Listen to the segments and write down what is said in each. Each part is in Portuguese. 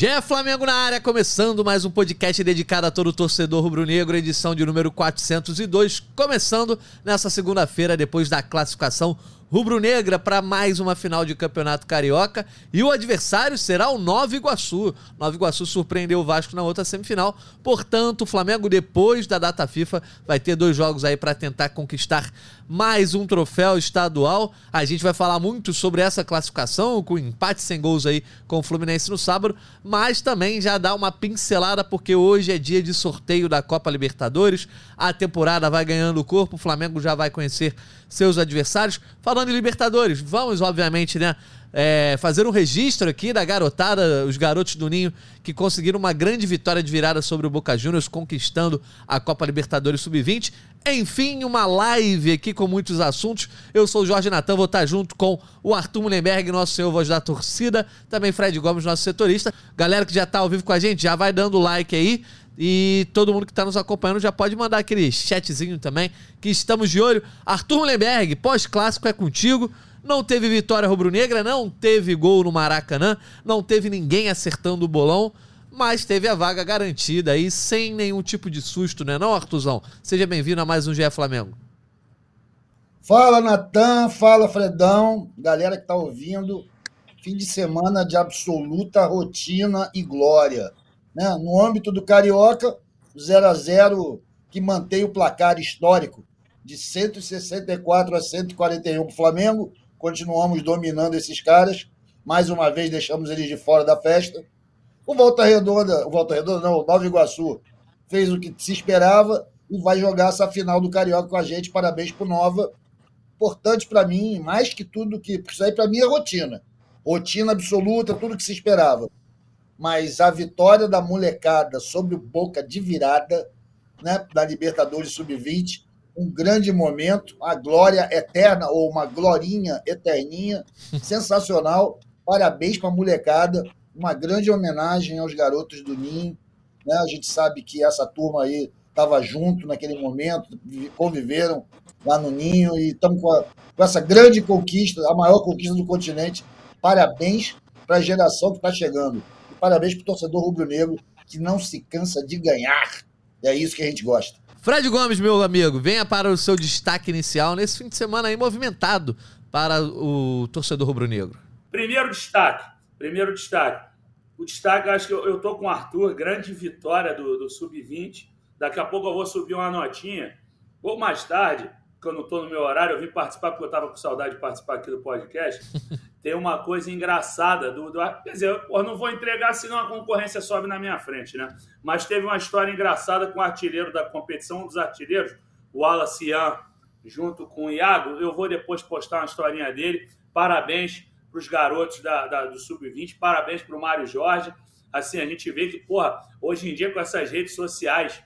GE Flamengo na área, começando mais um podcast dedicado a todo torcedor rubro-negro, edição de número 402, começando nessa segunda-feira, depois da classificação rubro-negra para mais uma final de Campeonato Carioca, e o adversário será o Nova Iguaçu. Nova Iguaçu surpreendeu o Vasco na outra semifinal, portanto o Flamengo, depois da data FIFA, vai ter 2 jogos aí para tentar conquistar mais um troféu estadual. A gente vai falar muito sobre essa classificação, com empate sem gols aí com o Fluminense no sábado, mas também já dá uma pincelada, porque hoje é dia de sorteio da Copa Libertadores, a temporada vai ganhando corpo, o Flamengo já vai conhecer seus adversários. Falando em Libertadores, vamos obviamente, fazer um registro aqui da garotada, os garotos do Ninho, que conseguiram uma grande vitória de virada sobre o Boca Juniors, conquistando a Copa Libertadores Sub-20. Enfim, uma live aqui com muitos assuntos. Eu sou o Jorge Natan, vou estar junto com o Arthur Mullenberg, nosso senhor voz da torcida, também Fred Gomes, nosso setorista. Galera que já está ao vivo com a gente, já vai dando like aí. E todo mundo que está nos acompanhando já pode mandar aquele chatzinho também, que estamos de olho. Arthur Mullenberg, pós-clássico é contigo. Não teve vitória rubro-negra, não teve gol no Maracanã, não teve ninguém acertando o bolão, mas teve a vaga garantida aí, sem nenhum tipo de susto, né não, Arthurzão? Seja bem-vindo a mais um GE Flamengo. Fala, Natan, fala, Fredão, galera que tá ouvindo. Fim de semana de absoluta rotina e glória, né? No âmbito do Carioca, 0-0 que mantém o placar histórico de 164 a 141 para o Flamengo. Continuamos dominando esses caras. Mais uma vez deixamos eles de fora da festa. O Volta Redonda não, o Nova Iguaçu fez o que se esperava e vai jogar essa final do Carioca com a gente. Parabéns pro Nova. Importante para mim, mais que tudo que... Isso aí para mim é rotina. Rotina absoluta, tudo que se esperava. Mas a vitória da molecada sobre o Boca de virada, né, da Libertadores Sub-20, um grande momento, a glória eterna, ou uma glorinha eterninha, sensacional. Parabéns para a molecada, uma grande homenagem aos garotos do Ninho, né? A gente sabe que essa turma aí estava junto naquele momento, conviveram lá no Ninho e estamos com essa grande conquista, a maior conquista do continente. Parabéns para a geração que está chegando. E parabéns para o torcedor rubro-negro, que não se cansa de ganhar. É isso que a gente gosta. Fred Gomes, meu amigo, venha para o seu destaque inicial nesse fim de semana aí movimentado para o torcedor rubro-negro. Primeiro destaque. O destaque, acho que eu tô com o Arthur, grande vitória do Sub-20. Daqui a pouco eu vou subir uma notinha. Ou mais tarde, que eu não estou no meu horário, eu vim participar porque eu estava com saudade de participar aqui do podcast. Tem uma coisa engraçada quer dizer, eu não vou entregar, senão a concorrência sobe na minha frente, né? Mas teve uma história engraçada com o artilheiro da competição, um dos artilheiros, o Wallace Ian, junto com o Iago. Eu vou depois postar uma historinha dele. Parabéns para os garotos do Sub-20, parabéns para o Mário Jorge. Assim, a gente vê que, hoje em dia, com essas redes sociais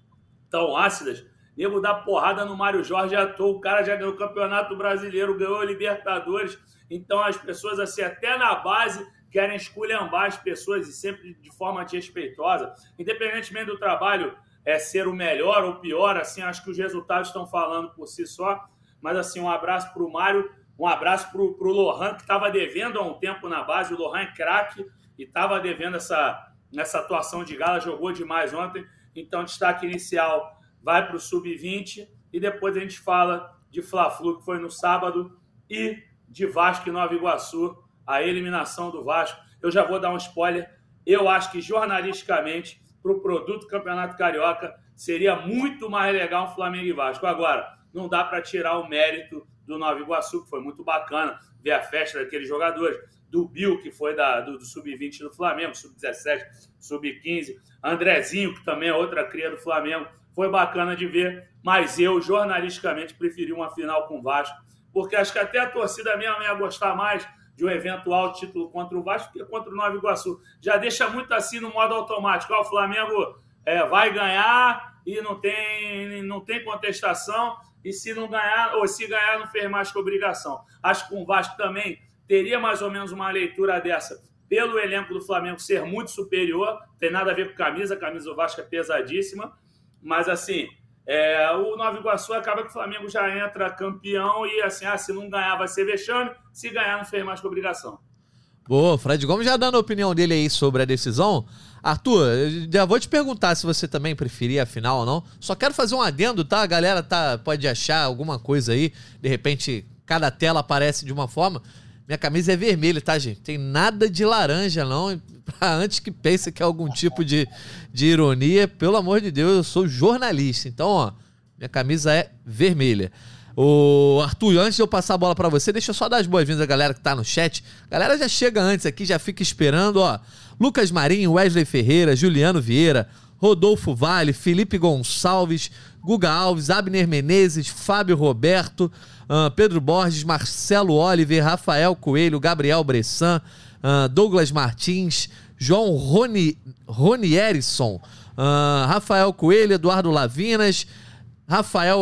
tão ácidas, nego dá porrada no Mário Jorge à toa. O cara já ganhou o Campeonato Brasileiro, ganhou a Libertadores. Então, as pessoas, assim, até na base, querem esculhambar as pessoas e sempre de forma desrespeitosa. Independentemente do trabalho ser o melhor ou pior, assim, acho que os resultados estão falando por si só. Mas, assim, um abraço para o Mário, um abraço para o Lohan, que estava devendo há um tempo na base. O Lohan é craque e estava devendo nessa atuação de gala, jogou demais ontem. Então, destaque inicial vai para o Sub-20 e depois a gente fala de Fla-Flu, que foi no sábado, e de Vasco e Nova Iguaçu, a eliminação do Vasco. Eu já vou dar um spoiler. Eu acho que, jornalisticamente, para o produto Campeonato Carioca, seria muito mais legal um Flamengo e Vasco. Agora, não dá para tirar o mérito do Nova Iguaçu, que foi muito bacana ver a festa daqueles jogadores, do Bill, que foi do Sub-20 do Flamengo, Sub-17, Sub-15, Andrezinho, que também é outra cria do Flamengo. Foi bacana de ver, mas eu, jornalisticamente, preferi uma final com o Vasco, porque acho que até a torcida mesmo ia gostar mais de um eventual título contra o Vasco que contra o Nova Iguaçu. Já deixa muito assim no modo automático. O Flamengo vai ganhar e não tem contestação, e se não ganhar, ou se ganhar, não fez mais que obrigação. Acho que com o Vasco também teria mais ou menos uma leitura dessa, pelo elenco do Flamengo ser muito superior, tem nada a ver com camisa do Vasco é pesadíssima, mas assim, o Nova Iguaçu acaba que o Flamengo já entra campeão e assim, se não ganhar vai ser vexame, se ganhar não fez mais que obrigação. Boa, Fred Gomes já dando a opinião dele aí sobre a decisão. Arthur, eu já vou te perguntar se você também preferia a final ou não. Só quero fazer um adendo, tá? A galera pode achar alguma coisa aí. De repente, cada tela aparece de uma forma. Minha camisa é vermelha, tá, gente? Tem nada de laranja, não. Antes que pense que é algum tipo de ironia, pelo amor de Deus, eu sou jornalista. Então, ó, minha camisa é vermelha. Ô, Arthur, antes de eu passar a bola pra você, deixa eu só dar as boas-vindas à galera que tá no chat. A galera já chega antes aqui, já fica esperando, ó. Lucas Marinho, Wesley Ferreira, Juliano Vieira, Rodolfo Vale, Felipe Gonçalves, Guga Alves, Abner Menezes, Fábio Roberto, Pedro Borges, Marcelo Oliver, Rafael Coelho, Gabriel Bressan, Douglas Martins, João Ronierisson, Rafael Coelho, Eduardo Lavinas, Rafael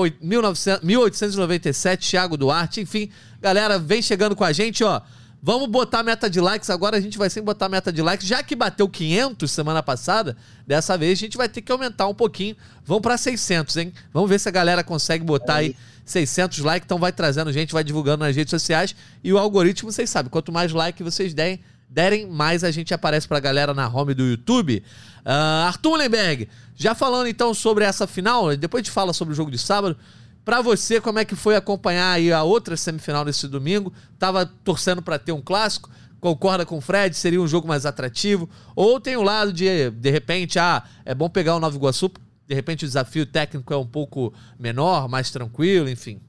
1897, Thiago Duarte, enfim, galera, vem chegando com a gente, ó. Vamos botar a meta de likes, agora a gente vai sempre botar a meta de likes, já que bateu 500 semana passada, dessa vez a gente vai ter que aumentar um pouquinho, vamos para 600, hein? Vamos ver se a galera consegue botar aí 600 likes, então vai trazendo gente, vai divulgando nas redes sociais, e o algoritmo, vocês sabem, quanto mais like vocês derem, mais a gente aparece pra galera na home do YouTube. Arthur Mullenberg, já falando então sobre essa final, depois a gente fala sobre o jogo de sábado. Pra você, como é que foi acompanhar aí a outra semifinal nesse domingo? Tava torcendo pra ter um clássico? Concorda com o Fred? Seria um jogo mais atrativo? Ou tem o lado de repente, é bom pegar o Nova Iguaçu, de repente o desafio técnico é um pouco menor, mais tranquilo, enfim.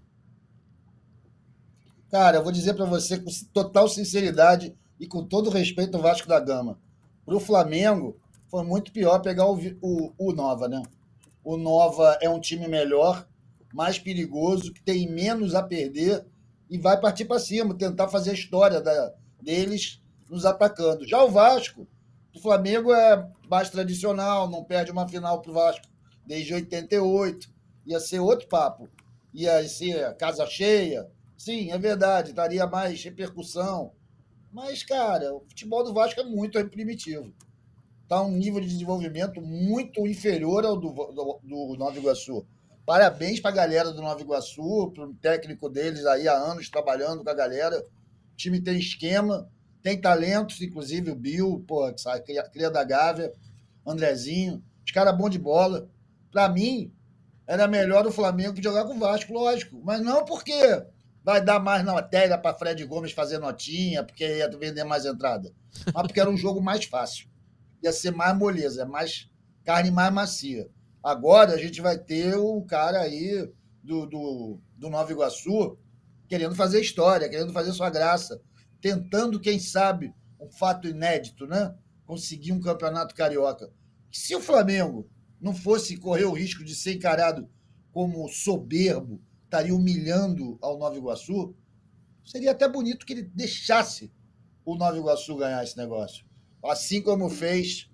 Cara, eu vou dizer pra você com total sinceridade e com todo respeito ao Vasco da Gama. Pro Flamengo, foi muito pior pegar o Nova, né? O Nova é um time melhor, mais perigoso, que tem menos a perder e vai partir para cima, tentar fazer a história deles nos atacando. Já o Vasco, o Flamengo é mais tradicional, não perde uma final para o Vasco desde 88, ia ser outro papo, ia ser casa cheia, sim, é verdade, daria mais repercussão, mas, cara, o futebol do Vasco é muito primitivo. Está um nível de desenvolvimento muito inferior ao do Nova Iguaçu. Parabéns para a galera do Nova Iguaçu, para o técnico deles aí há anos trabalhando com a galera. O time tem esquema, tem talentos, inclusive o Bill, que sai, cria da Gávea, Andrezinho, os caras bons de bola. Para mim, era melhor o Flamengo jogar com o Vasco, lógico. Mas não porque vai dar mais matéria para Fred Gomes fazer notinha, porque ia vender mais entrada. Mas porque era um jogo mais fácil. Ia ser mais moleza, mais carne mais macia. Agora a gente vai ter o cara aí do Nova Iguaçu querendo fazer história, querendo fazer sua graça, tentando, quem sabe, um fato inédito, né? Conseguir um campeonato carioca. Se o Flamengo não fosse correr o risco de ser encarado como soberbo, estaria humilhando ao Nova Iguaçu, seria até bonito que ele deixasse o Nova Iguaçu ganhar esse negócio. Assim como fez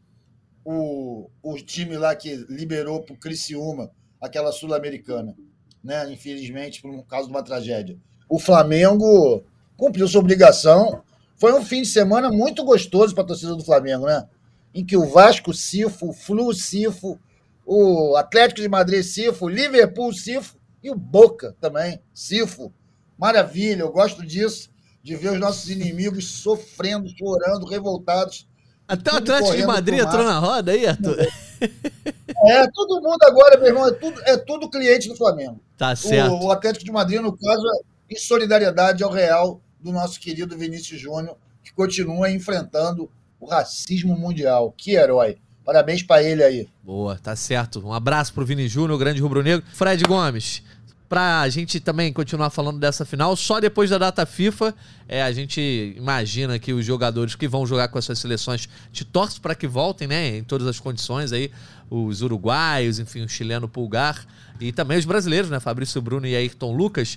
o time lá que liberou para o Criciúma, aquela Sul-Americana, né? Infelizmente, por causa de uma tragédia. O Flamengo cumpriu sua obrigação. Foi um fim de semana muito gostoso para a torcida do Flamengo, né? Em que o Vasco Cifo, o Flu Cifo, o Atlético de Madrid Cifo, o Liverpool Cifo e o Boca também, Cifo. Maravilha, eu gosto disso, de ver os nossos inimigos sofrendo, chorando, revoltados. Até o Atlético de Madrid entrou na roda aí, Arthur. Todo mundo agora, meu irmão, é tudo cliente do Flamengo. Tá certo. O Atlético de Madrid, no caso, em solidariedade ao Real do nosso querido Vinícius Júnior, que continua enfrentando o racismo mundial. Que herói. Parabéns para ele aí. Boa, tá certo. Um abraço pro Vini Júnior, o grande rubro-negro. Fred Gomes, pra gente também continuar falando dessa final, só depois da data FIFA, a gente imagina que os jogadores que vão jogar com as suas seleções, te torce para que voltem, né, em todas as condições aí, os uruguaios, enfim, o chileno Pulgar, e também os brasileiros, né, Fabrício Bruno e Ayrton Lucas.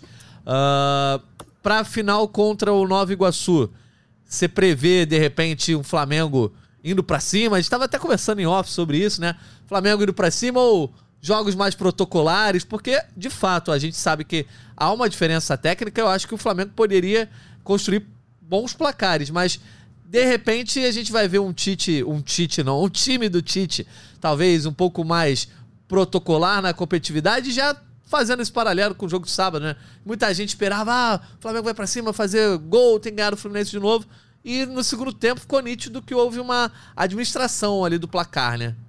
Pra final contra o Nova Iguaçu, você prevê, de repente, um Flamengo indo pra cima? A gente tava até conversando em off sobre isso, né? Flamengo indo pra cima ou jogos mais protocolares? Porque, de fato, a gente sabe que há uma diferença técnica. Eu acho que o Flamengo poderia construir bons placares, mas, de repente, a gente vai ver um time do Tite, talvez um pouco mais protocolar na competitividade, já fazendo esse paralelo com o jogo de sábado, né? Muita gente esperava, o Flamengo vai pra cima fazer gol, tem que ganhar o Fluminense de novo. e no segundo tempo ficou nítido que houve uma administração ali do placar, né?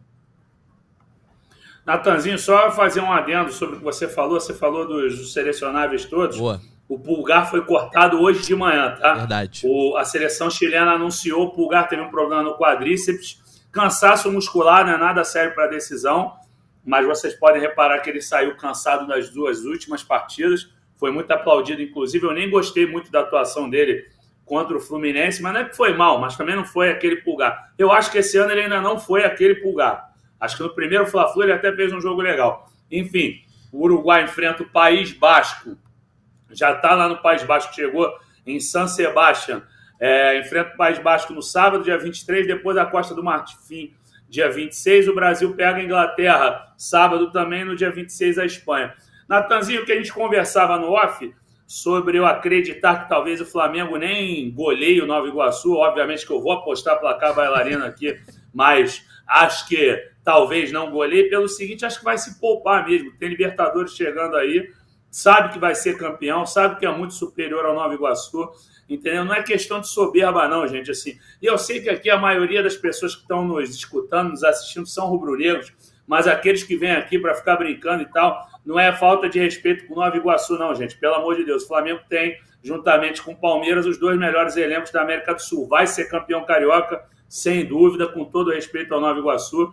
Natanzinho, só fazer um adendo sobre o que você falou dos selecionáveis todos. Boa. O Pulgar foi cortado hoje de manhã, tá? Verdade. A seleção chilena anunciou, o Pulgar teve um problema no quadríceps, cansaço muscular, não é nada sério para a decisão, mas vocês podem reparar que ele saiu cansado nas 2 últimas partidas, foi muito aplaudido, inclusive, eu nem gostei muito da atuação dele contra o Fluminense, mas não é que foi mal, mas também não foi aquele Pulgar. Eu acho que esse ano ele ainda não foi aquele Pulgar. Acho que no primeiro Fla-Flu ele até fez um jogo legal. Enfim, o Uruguai enfrenta o País Basco, já está lá no País Basco, chegou em San Sebastián, enfrenta o País Basco no sábado, dia 23, depois a Costa do Marfim, dia 26, o Brasil pega a Inglaterra, sábado também, no dia 26, a Espanha. Natanzinho, que a gente conversava no off sobre eu acreditar que talvez o Flamengo nem goleie o Nova Iguaçu, obviamente que eu vou apostar placar bailarina aqui, mas acho que talvez não goleie, pelo seguinte, acho que vai se poupar mesmo, tem Libertadores chegando aí, sabe que vai ser campeão, sabe que é muito superior ao Nova Iguaçu, entendeu? Não é questão de soberba não, gente, assim. E eu sei que aqui a maioria das pessoas que estão nos escutando, nos assistindo, são rubro-negros, mas aqueles que vêm aqui para ficar brincando e tal, não é falta de respeito com o Nova Iguaçu não, gente, pelo amor de Deus. O Flamengo tem, juntamente com o Palmeiras, os 2 melhores elencos da América do Sul. Vai ser campeão carioca, sem dúvida, com todo respeito ao Nova Iguaçu.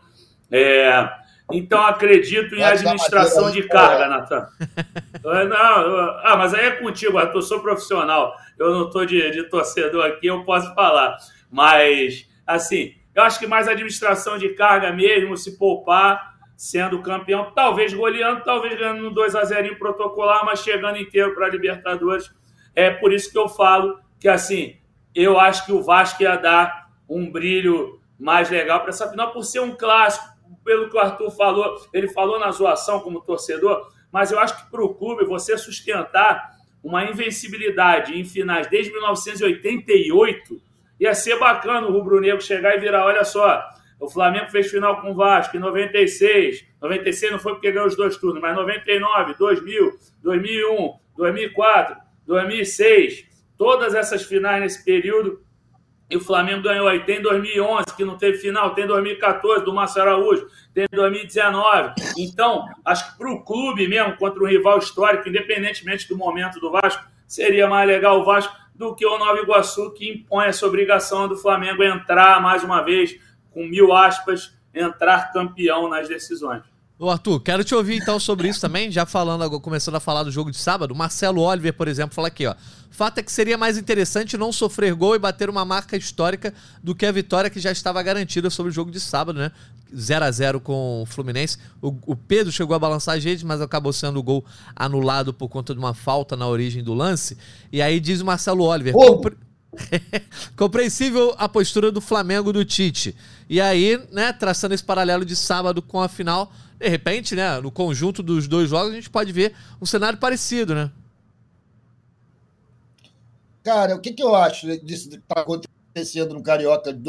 Então, acredito em administração de carga, Natan. Mas aí é contigo, Arthur, eu sou profissional. Eu não estou de torcedor aqui, eu posso falar. Mas, assim, eu acho que mais administração de carga mesmo, se poupar, sendo campeão, talvez goleando, talvez ganhando um 2-0 protocolar, mas chegando inteiro para a Libertadores. É por isso que eu falo que, assim, eu acho que o Vasco ia dar um brilho mais legal para essa final, por ser um clássico, pelo que o Arthur falou, ele falou na zoação como torcedor, mas eu acho que para o clube você sustentar uma invencibilidade em finais desde 1988 ia ser bacana o rubro-negro chegar e virar, olha só, o Flamengo fez final com o Vasco em 96 não foi porque ganhou os 2 turnos, mas 99, 2000, 2001, 2004, 2006, todas essas finais nesse período. E o Flamengo ganhou aí, tem 2011, que não teve final, tem 2014, do Márcio Araújo, tem 2019. Então, acho que para o clube mesmo, contra um rival histórico, independentemente do momento do Vasco, seria mais legal o Vasco do que o Nova Iguaçu, que impõe essa obrigação do Flamengo entrar, mais uma vez, com 1000 aspas, entrar campeão nas decisões. Ô Arthur, quero te ouvir então sobre isso também, já falando, começando a falar do jogo de sábado. Marcelo Oliver, por exemplo, fala aqui, ó. Fato é que seria mais interessante não sofrer gol e bater uma marca histórica do que a vitória que já estava garantida sobre o jogo de sábado, né? 0-0 com o Fluminense. O Pedro chegou a balançar a gente, mas acabou sendo o gol anulado por conta de uma falta na origem do lance. E aí diz o Marcelo Oliver... Compreensível a postura do Flamengo do Tite. E aí, né, traçando esse paralelo de sábado com a final, de repente, né, no conjunto dos 2 jogos, a gente pode ver um cenário parecido, né? Cara, o que eu acho disso que está acontecendo no Carioca de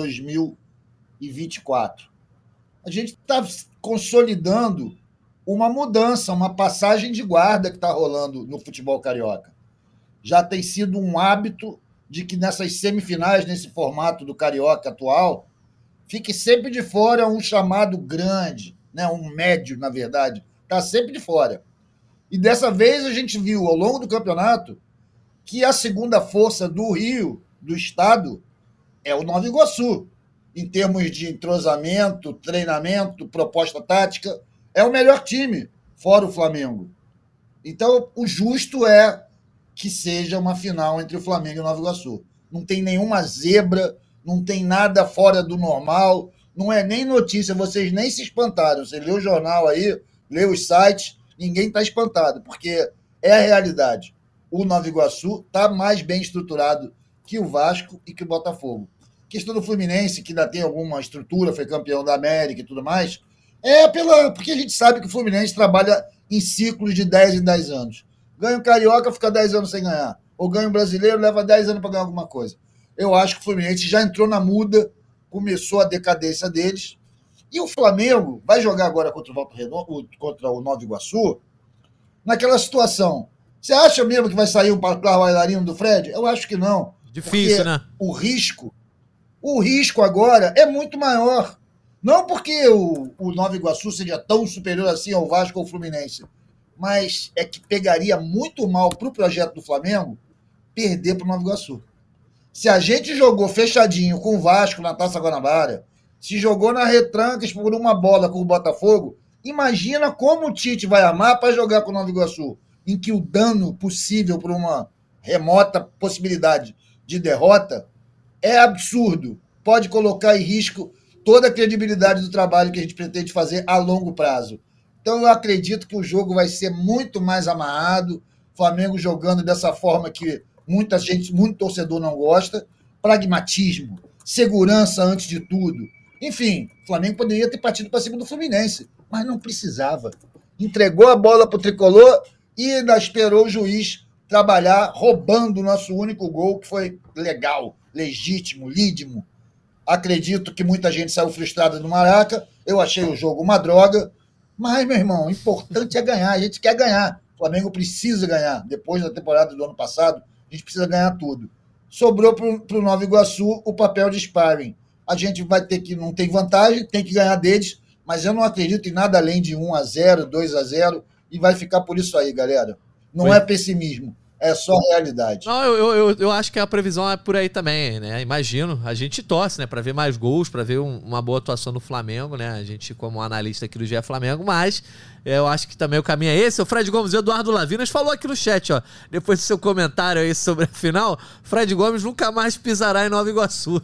2024? A gente está consolidando uma mudança, uma passagem de guarda que está rolando no futebol carioca. Já tem sido um hábito de que nessas semifinais, nesse formato do Carioca atual, fique sempre de fora um chamado grande, né? Um médio, na verdade, está sempre de fora. E dessa vez a gente viu, ao longo do campeonato, que a segunda força do Rio, do estado, é o Nova Iguaçu. Em termos de entrosamento, treinamento, proposta tática, é o melhor time, fora o Flamengo. Então, o justo é que seja uma final entre o Flamengo e o Nova Iguaçu. Não tem nenhuma zebra, não tem nada fora do normal, não é nem notícia, vocês nem se espantaram. Você lê o jornal aí, lê os sites, ninguém está espantado, porque é a realidade. O Nova Iguaçu está mais bem estruturado que o Vasco e que o Botafogo. A questão do Fluminense, que ainda tem alguma estrutura, foi campeão da América e tudo mais, porque a gente sabe que o Fluminense trabalha em ciclos de 10 em 10 anos. Ganha o Carioca, fica 10 anos sem ganhar. Ou ganha o Brasileiro, leva 10 anos para ganhar alguma coisa. Eu acho que o Fluminense já entrou na muda, começou a decadência deles. E o Flamengo vai jogar agora contra o Nova Iguaçu, naquela situação. Você acha mesmo que vai sair um bailarino do Fred? Eu acho que não. Difícil, né? O risco agora é muito maior. Não porque o Nova Iguaçu seja tão superior assim ao Vasco ou ao Fluminense, mas é que pegaria muito mal para o projeto do Flamengo perder para o Nova Iguaçu. Se a gente jogou fechadinho com o Vasco na Taça Guanabara, se jogou na retrancas por uma bola com o Botafogo, imagina como o Tite vai amar para jogar com o Nova Iguaçu, em que o dano possível por uma remota possibilidade de derrota é absurdo. Pode colocar em risco toda a credibilidade do trabalho que a gente pretende fazer a longo prazo. Então, eu acredito que o jogo vai ser muito mais amarrado, Flamengo jogando dessa forma que muita gente, muito torcedor não gosta, pragmatismo, segurança antes de tudo. Enfim, o Flamengo poderia ter partido para cima do Fluminense, mas não precisava. Entregou a bola para o Tricolor e ainda esperou o juiz trabalhar roubando o nosso único gol, que foi legal, legítimo, lídimo. Acredito que muita gente saiu frustrada do Maraca. Eu achei o jogo uma droga. Mas, meu irmão, o importante é ganhar. A gente quer ganhar. O Flamengo precisa ganhar. Depois da temporada do ano passado, a gente precisa ganhar tudo. Sobrou para o Nova Iguaçu o papel de sparring. A gente vai ter que, não tem vantagem, tem que ganhar deles, mas eu não acredito em nada além de 1-0, 2-0, e vai ficar por isso aí, galera. Não é pessimismo, é só realidade. Não, eu acho que a previsão é por aí também, né? Imagino, a gente torce, né? Para ver mais gols, para ver uma boa atuação no Flamengo, né? A gente, como analista aqui do GE Flamengo, mas eu acho que também o caminho é esse. O Fred Gomes e o Eduardo Lavinas falou aqui no chat, ó. Depois do seu comentário aí sobre a final, Fred Gomes nunca mais pisará em Nova Iguaçu.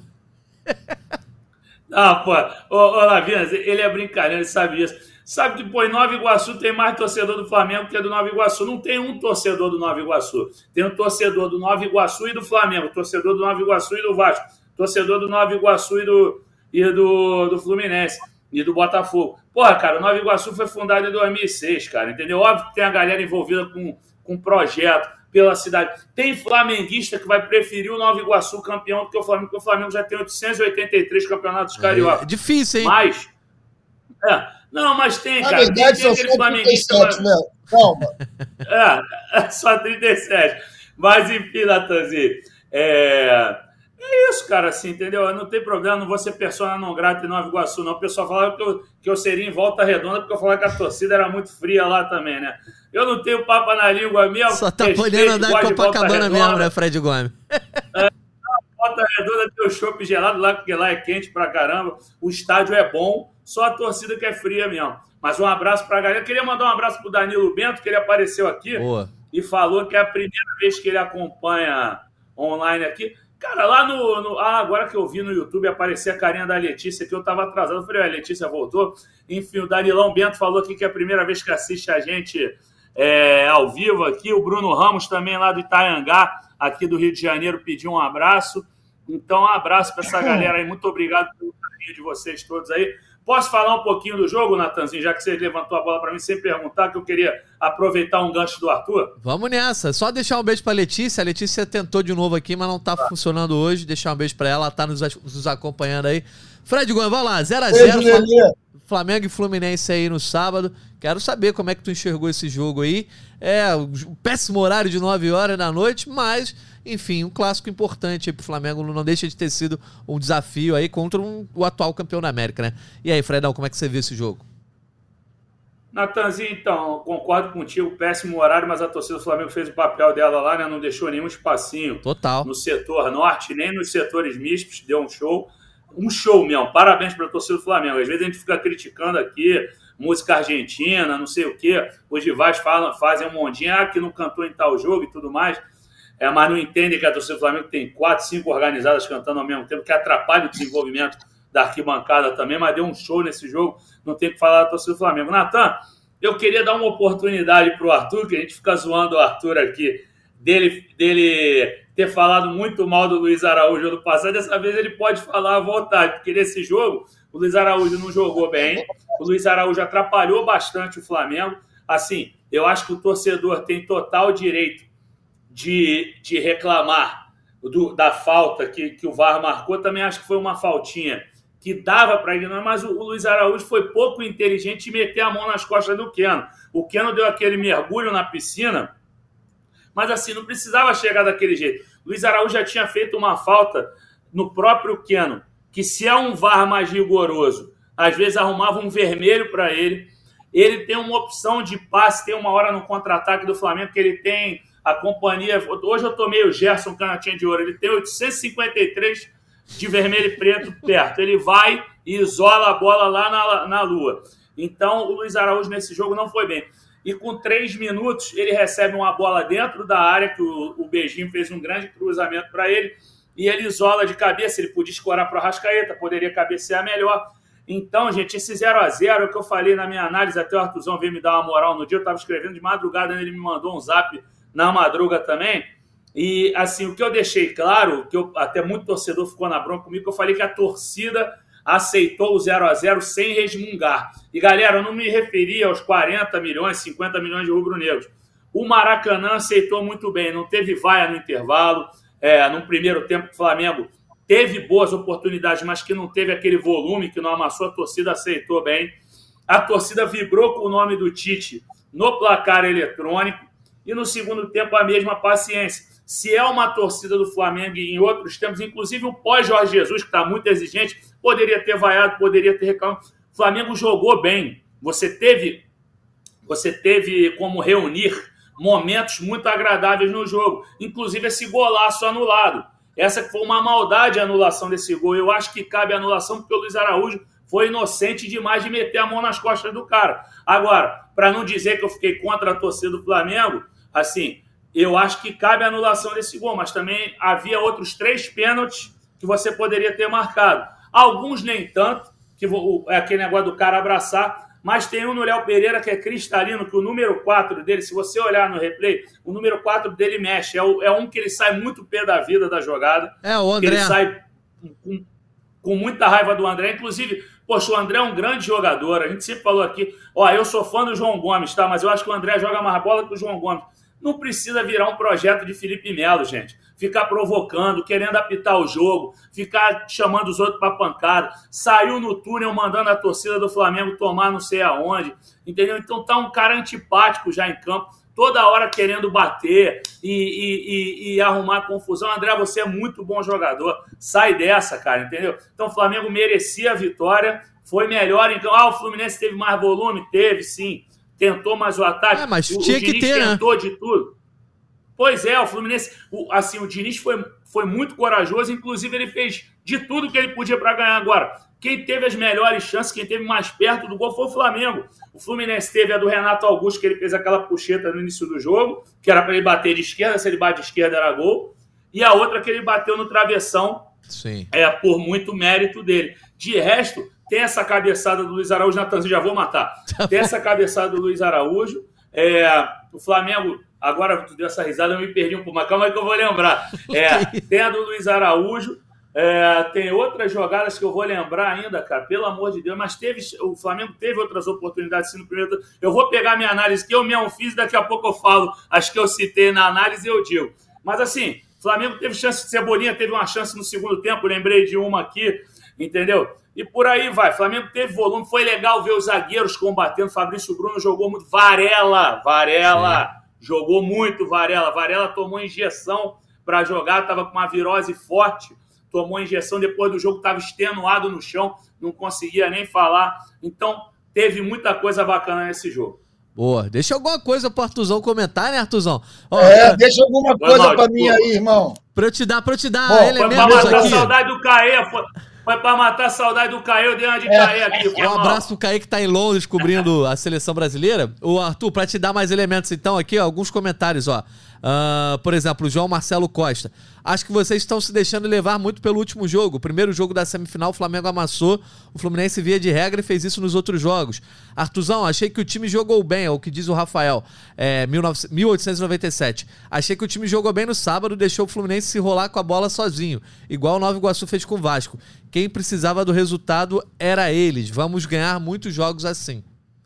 Não, pô, ô Lavinas, ele é brincadeira, ele sabe disso. Sabe que, pô, em Nova Iguaçu tem mais torcedor do Flamengo que do Nova Iguaçu. Não tem um torcedor do Nova Iguaçu. Tem um torcedor do Nova Iguaçu e do Flamengo, torcedor do Nova Iguaçu e do Vasco, torcedor do Nova Iguaçu e do Fluminense e do Botafogo. Porra, cara, o Nova Iguaçu foi fundado em 2006, cara, entendeu? Óbvio que tem a galera envolvida com projeto pela cidade. Tem flamenguista que vai preferir o Nova Iguaçu campeão do que o Flamengo, porque o Flamengo já tem 883 campeonatos carioca. É difícil, hein? Mas... não, mas tem, cara. Na verdade, são só 37, Léo. Calma. Só 37. Mas, enfim, Natanzinho, é isso, cara, assim, entendeu? Não tem problema, não vou ser persona não grata em Nova Iguaçu, não. O pessoal falava que eu seria em Volta Redonda, porque eu falava que a torcida era muito fria lá também, né? Eu não tenho papo na língua mesmo. Só tá podendo andar em Copacabana mesmo, né, Fred Gomes? Volta Redonda tem o chopp gelado lá, porque lá é quente pra caramba. O estádio é bom, só a torcida que é fria mesmo. Mas um abraço pra galera. Eu queria mandar um abraço pro Danilo Bento, que ele apareceu aqui. Boa. E falou que é a primeira vez que ele acompanha online aqui. Cara, lá agora que eu vi no YouTube aparecer a carinha da Letícia, que eu tava atrasado. Eu falei, a Letícia voltou. Enfim, o Danilão Bento falou aqui que é a primeira vez que assiste a gente ao vivo aqui. O Bruno Ramos também lá do Itaiangá, aqui do Rio de Janeiro, pediu um abraço. Então, um abraço para essa galera aí. Muito obrigado pelo carinho de vocês todos aí. Posso falar um pouquinho do jogo, Natanzinho, já que você levantou a bola para mim sem perguntar, que eu queria aproveitar um gancho do Arthur? Vamos nessa. Só deixar um beijo para a Letícia. A Letícia tentou de novo aqui, mas não tá funcionando hoje. Deixar um beijo para ela. Ela tá nos acompanhando aí. Fred Gomes, vai lá. 0-0. Flamengo e Fluminense aí no sábado. Quero saber como é que tu enxergou esse jogo aí. Um péssimo horário de 9 horas da noite, mas, enfim, um clássico importante aí pro Flamengo. Não deixa de ter sido um desafio aí contra o atual campeão da América, né? E aí, Fredão, como é que você vê esse jogo? Natanzinho, então, concordo contigo, péssimo horário, mas a torcida do Flamengo fez o papel dela lá, né? Não deixou nenhum espacinho no setor norte, nem nos setores mistos, deu um show. Um show mesmo, parabéns para a torcida do Flamengo. Às vezes a gente fica criticando aqui música argentina, não sei o quê, os rivais fazem um mondinho, que não cantou em tal jogo e tudo mais, mas não entendem que a torcida do Flamengo tem 4, 5 organizadas cantando ao mesmo tempo, que atrapalha o desenvolvimento da arquibancada também, mas deu um show nesse jogo, não tem o que falar da torcida do Flamengo. Natan, eu queria dar uma oportunidade para o Arthur, que a gente fica zoando o Arthur aqui, dele ter falado muito mal do Luiz Araújo ano passado, dessa vez ele pode falar à vontade, porque nesse jogo o Luiz Araújo não jogou bem, o Luiz Araújo atrapalhou bastante o Flamengo. Assim, eu acho que o torcedor tem total direito de reclamar da falta que o VAR marcou. Também acho que foi uma faltinha que dava para ignorar, mas o Luiz Araújo foi pouco inteligente em meter a mão nas costas do Keno. O Keno deu aquele mergulho na piscina Mas assim, não precisava chegar daquele jeito. Luiz Araújo já tinha feito uma falta no próprio Keno, que se é um VAR mais rigoroso, às vezes arrumava um vermelho para ele. Ele tem uma opção de passe, tem uma hora no contra-ataque do Flamengo que ele tem a companhia... Hoje eu tomei o Gerson Canhotinha de Ouro, ele tem 853 de vermelho e preto perto. Ele vai e isola a bola lá na lua. Então, o Luiz Araújo nesse jogo não foi bem. E com 3 minutos, ele recebe uma bola dentro da área, que o Beijinho fez um grande cruzamento para ele, e ele isola de cabeça. Ele podia escorar para o Arrascaeta, poderia cabecear melhor. Então, gente, esse 0x0 é o que eu falei na minha análise, até o Artuzão veio me dar uma moral no dia, eu estava escrevendo de madrugada, ele me mandou um zap na madruga também, e assim, o que eu deixei claro, que até muito torcedor ficou na bronca comigo, que eu falei que a torcida aceitou o 0x0 sem resmungar. E galera, eu não me referi aos 40 milhões, 50 milhões de rubro-negros. O Maracanã aceitou muito bem, não teve vaia no intervalo, no primeiro tempo o Flamengo teve boas oportunidades, mas que não teve aquele volume, que não amassou, a torcida aceitou bem. A torcida vibrou com o nome do Tite no placar eletrônico e no segundo tempo a mesma paciência. Se é uma torcida do Flamengo em outros tempos, inclusive o pós-Jorge Jesus, que está muito exigente, poderia ter vaiado, poderia ter reclamado. O Flamengo jogou bem. Você teve como reunir momentos muito agradáveis no jogo, inclusive esse golaço anulado. Essa foi uma maldade a anulação desse gol. Eu acho que cabe a anulação porque o Luiz Araújo foi inocente demais de meter a mão nas costas do cara. Agora, para não dizer que eu fiquei contra a torcida do Flamengo, assim, eu acho que cabe a anulação desse gol, mas também havia outros 3 pênaltis que você poderia ter marcado. Alguns nem tanto, que é aquele negócio do cara abraçar, mas tem um no Léo Pereira que é cristalino, que o número 4 dele, se você olhar no replay, o número 4 dele mexe. É um que ele sai muito pé da vida da jogada. O André. Ele sai com muita raiva do André. Inclusive, poxa, o André é um grande jogador. A gente sempre falou aqui, eu sou fã do João Gomes, tá? Mas eu acho que o André joga mais bola que o João Gomes. Não precisa virar um projeto de Felipe Melo, gente. Ficar provocando, querendo apitar o jogo, ficar chamando os outros para pancada. Saiu no túnel mandando a torcida do Flamengo tomar não sei aonde, entendeu? Então tá um cara antipático já em campo, toda hora querendo bater e arrumar confusão. André, você é muito bom jogador. Sai dessa, cara, entendeu? Então o Flamengo merecia a vitória, foi melhor em campo. O Fluminense teve mais volume? Teve, sim. Tentou mais o ataque. Mas tinha que ter, né? Tentou de tudo. Pois é, o Fluminense... o Diniz foi muito corajoso, inclusive ele fez de tudo que ele podia para ganhar agora. Quem teve as melhores chances, quem teve mais perto do gol foi o Flamengo. O Fluminense teve a do Renato Augusto, que ele fez aquela puxeta no início do jogo, que era para ele bater de esquerda, se ele bate de esquerda era gol. E a outra que ele bateu no travessão, sim, por muito mérito dele. De resto... Tem essa cabeçada do Luiz Araújo, Natanzinho, já vou matar. Tem essa cabeçada do Luiz Araújo. O Flamengo, agora tu deu essa risada, eu me perdi um pouco, mas calma aí que eu vou lembrar. Tem a do Luiz Araújo, tem outras jogadas que eu vou lembrar ainda, cara, pelo amor de Deus, mas o Flamengo teve outras oportunidades sim, no primeiro. Eu vou pegar minha análise, que eu mesmo fiz, daqui a pouco eu falo, acho que eu citei na análise e eu digo. Mas assim, o Flamengo teve chance, Cebolinha teve uma chance no segundo tempo, lembrei de uma aqui, entendeu? E por aí vai. Flamengo teve volume. Foi legal ver os zagueiros combatendo. Fabrício Bruno jogou muito. Varela. Jogou muito Varela. Varela tomou injeção para jogar. Estava com uma virose forte. Tomou injeção depois do jogo. Estava extenuado no chão. Não conseguia nem falar. Então, teve muita coisa bacana nesse jogo. Boa. Deixa alguma coisa pro Artuzão comentar, né, Artuzão? Deixa alguma coisa para mim aí, irmão. Pra eu te dar elementos aqui. Foi pra matar a saudade do Caê. Foi pra matar a saudade do Caê, eu dei uma de Caê aqui. Um abraço pro Caê que tá em Londres cobrindo a seleção brasileira. O Arthur, pra te dar mais elementos então aqui, alguns comentários, por exemplo, o João Marcelo Costa. Acho que vocês estão se deixando levar muito pelo último jogo. O primeiro jogo da semifinal, o Flamengo amassou. O Fluminense via de regra e fez isso nos outros jogos. Artuzão, achei que o time jogou bem, é o que diz o Rafael, 1897. Achei que o time jogou bem no sábado, deixou o Fluminense se rolar com a bola sozinho, igual o Nova Iguaçu fez com o Vasco. Quem precisava do resultado era eles. Vamos ganhar muitos jogos assim.